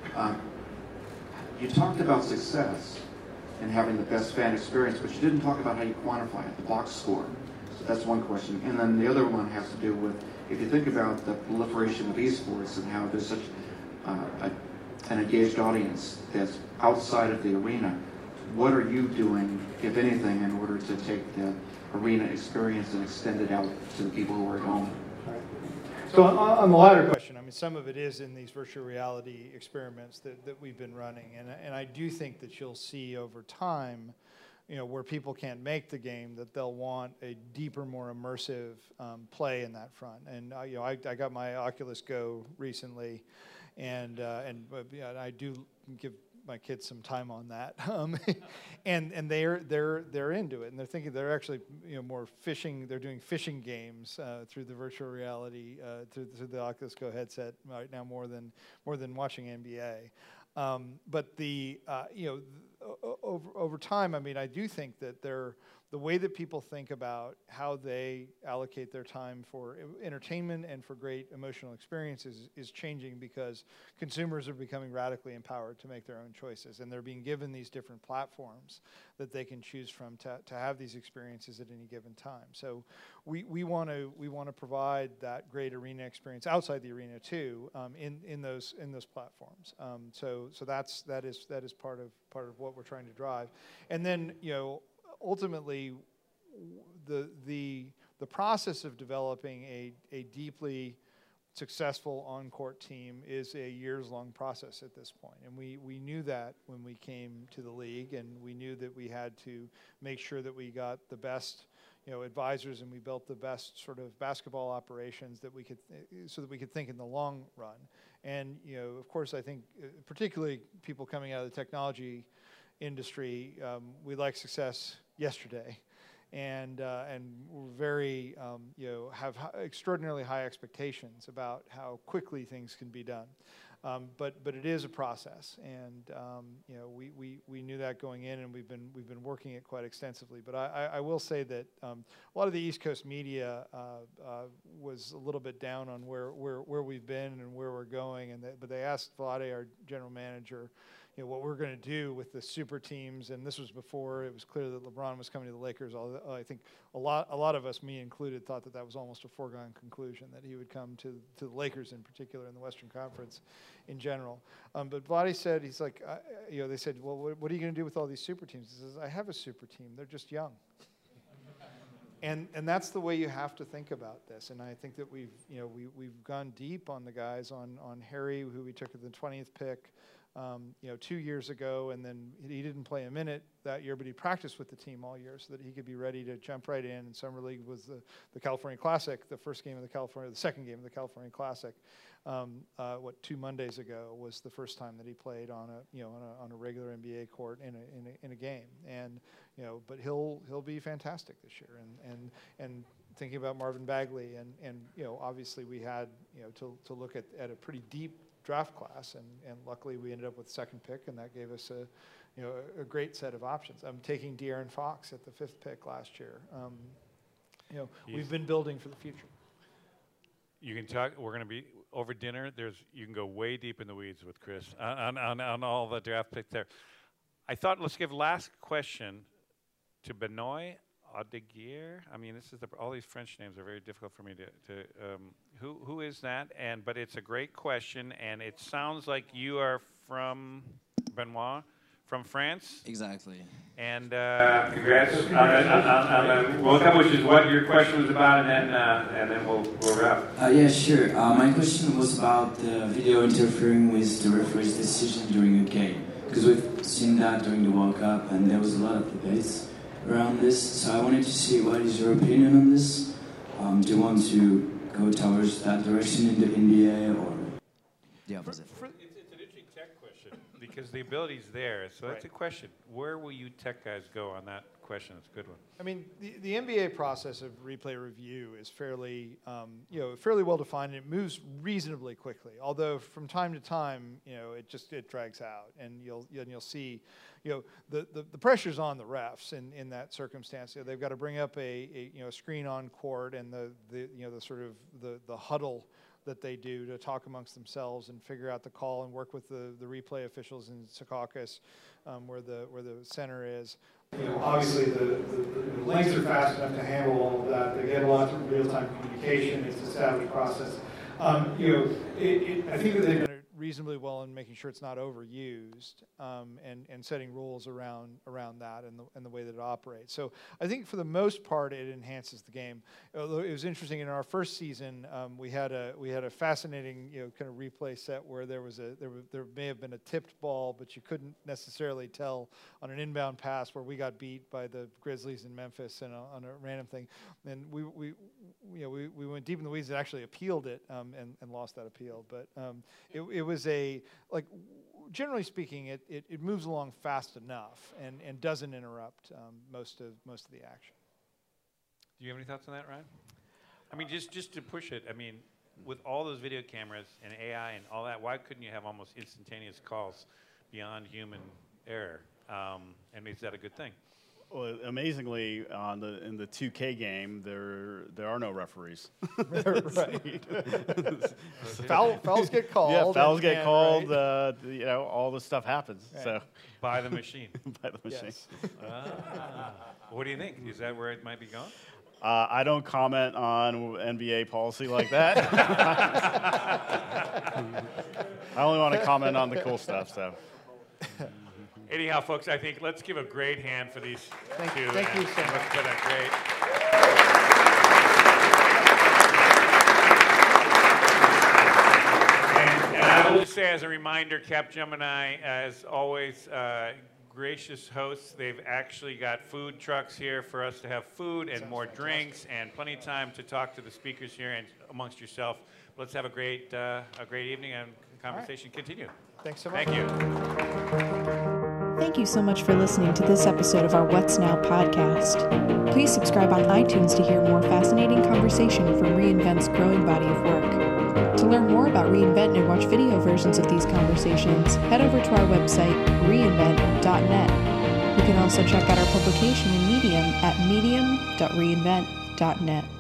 You talked about success and having the best fan experience, but you didn't talk about how you quantify it, the box score. So that's one question. And then the other one has to do with, if you think about the proliferation of esports and how there's such an engaged audience that's outside of the arena, what are you doing, if anything, in order to take the arena experience and extend it out to the people who are at home? So on the latter question, I mean, some of it is in these virtual reality experiments that we've been running, and I do think that you'll see over time, where people can't make the game, that they'll want a deeper, more immersive play in that front. And I got my Oculus Go recently, and I do give my kids some time on that, and they're into it, and they're thinking they're actually more fishing. They're doing fishing games through the virtual reality through the Oculus Go headset right now more than watching NBA. But the over time, I mean, I do think that the way that people think about how they allocate their time for entertainment and for great emotional experiences is changing, because consumers are becoming radically empowered to make their own choices, and they're being given these different platforms that they can choose from to have these experiences at any given time. So we want to provide that great arena experience outside the arena too, in those platforms. So that is part of what we're trying to drive, and then ultimately, the process of developing a deeply successful on-court team is a years-long process at this point. And we knew that when we came to the league, and we knew that we had to make sure that we got the best advisors, and we built the best sort of basketball operations that we could, so that we could think in the long run. And of course, I think particularly people coming out of the technology industry, we like success yesterday, and we're very have extraordinarily high expectations about how quickly things can be done, but it is a process, and we knew that going in, and we've been working it quite extensively. But I will say that a lot of the East Coast media was a little bit down on where we've been and where we're going, but they asked Vlade, our general manager, what we're going to do with the super teams, and this was before it was clear that LeBron was coming to the Lakers. Although I think a lot of us, me included, thought that was almost a foregone conclusion, that he would come to the Lakers in particular, in the Western Conference in general. But Vlade said, he's like, they said, well, what are you going to do with all these super teams? He says, I have a super team. They're just young. And that's the way you have to think about this. And I think that we've gone deep on the guys, on Harry, who we took at the 20th pick, 2 years ago, and then he didn't play a minute that year, but he practiced with the team all year so that he could be ready to jump right in. And Summer League was the California Classic, the second game of the California Classic. 2 Mondays ago was the first time that he played on a regular NBA court in a game. And but he'll be fantastic this year. And thinking about Marvin Bagley, and obviously we had to look at a pretty deep draft class, and luckily we ended up with second pick, and that gave us a great set of options. I'm taking De'Aaron Fox at the 5th pick last year. We've been building for the future. You can talk. We're going to be over dinner. You can go way deep in the weeds with Chris on all the draft picks there. I thought, let's give last question to Benoit Odegaard. I mean, all these French names are very difficult for me to who is that? But it's a great question, and it sounds like you are from Benoit, from France. Exactly. And congrats on the World Cup, which is what your question was about, and then we'll wrap. Yeah, sure. My question was about the video interfering with the referee's decision during a game, because we've seen that during the World Cup, and there was a lot of debates around this. So I wanted to see, what is your opinion on this? Do you want to go towards that direction in the NBA, or the opposite? It's an interesting tech question, because the ability's there. So that's a question. Where will you tech guys go on that question? It's a good one. I mean, the NBA process of replay review is fairly well defined, and it moves reasonably quickly. Although from time to time, it drags out, and you'll see, the pressure's on the refs in that circumstance. They've got to bring up a screen on court, and the huddle that they do to talk amongst themselves and figure out the call and work with the replay officials in Secaucus, where the center is. Obviously, the links are fast enough to handle all of that. They get a lot of real-time communication. It's a savvy process. I think that they've done it reasonably well in making sure it's not overused, and setting rules around that and the way that it operates. So I think for the most part it enhances the game. Although it was interesting, in our first season, we had a fascinating kind of replay set where there may have been a tipped ball, but you couldn't necessarily tell on an inbound pass where we got beat by the Grizzlies in Memphis and on a random thing. And we went deep in the weeds and actually appealed it, and lost that appeal. But it was generally speaking, it moves along fast enough and doesn't interrupt most of the action. Do you have any thoughts on that, Ryan? I mean, just to push it. I mean, with all those video cameras and AI and all that, why couldn't you have almost instantaneous calls beyond human error? And is that a good thing? Well, amazingly, in the 2K game, there are no referees. Right. Fouls get called. Yeah, fouls get called. Right. You know, all this stuff happens. Right. So By the machine. By the machine. Yes. What do you think? Is that where it might be going? I don't comment on NBA policy like that. I only want to comment on the cool stuff. So. Anyhow, folks, I think let's give a great hand for these two. Thank you so much. Let's put a great. And I will just say as a reminder, Capgemini, as always, gracious hosts. They've actually got food trucks here for us to have food and more drinks and plenty of time to talk to the speakers here and amongst yourself. Let's have a great evening and conversation continue. Thanks so much. Thank you. Thank you so much for listening to this episode of our What's Now podcast. Please subscribe on iTunes to hear more fascinating conversation from reInvent's growing body of work. To learn more about reInvent and watch video versions of these conversations, head over to our website, reinvent.net. You can also check out our publication in Medium at medium.reinvent.net.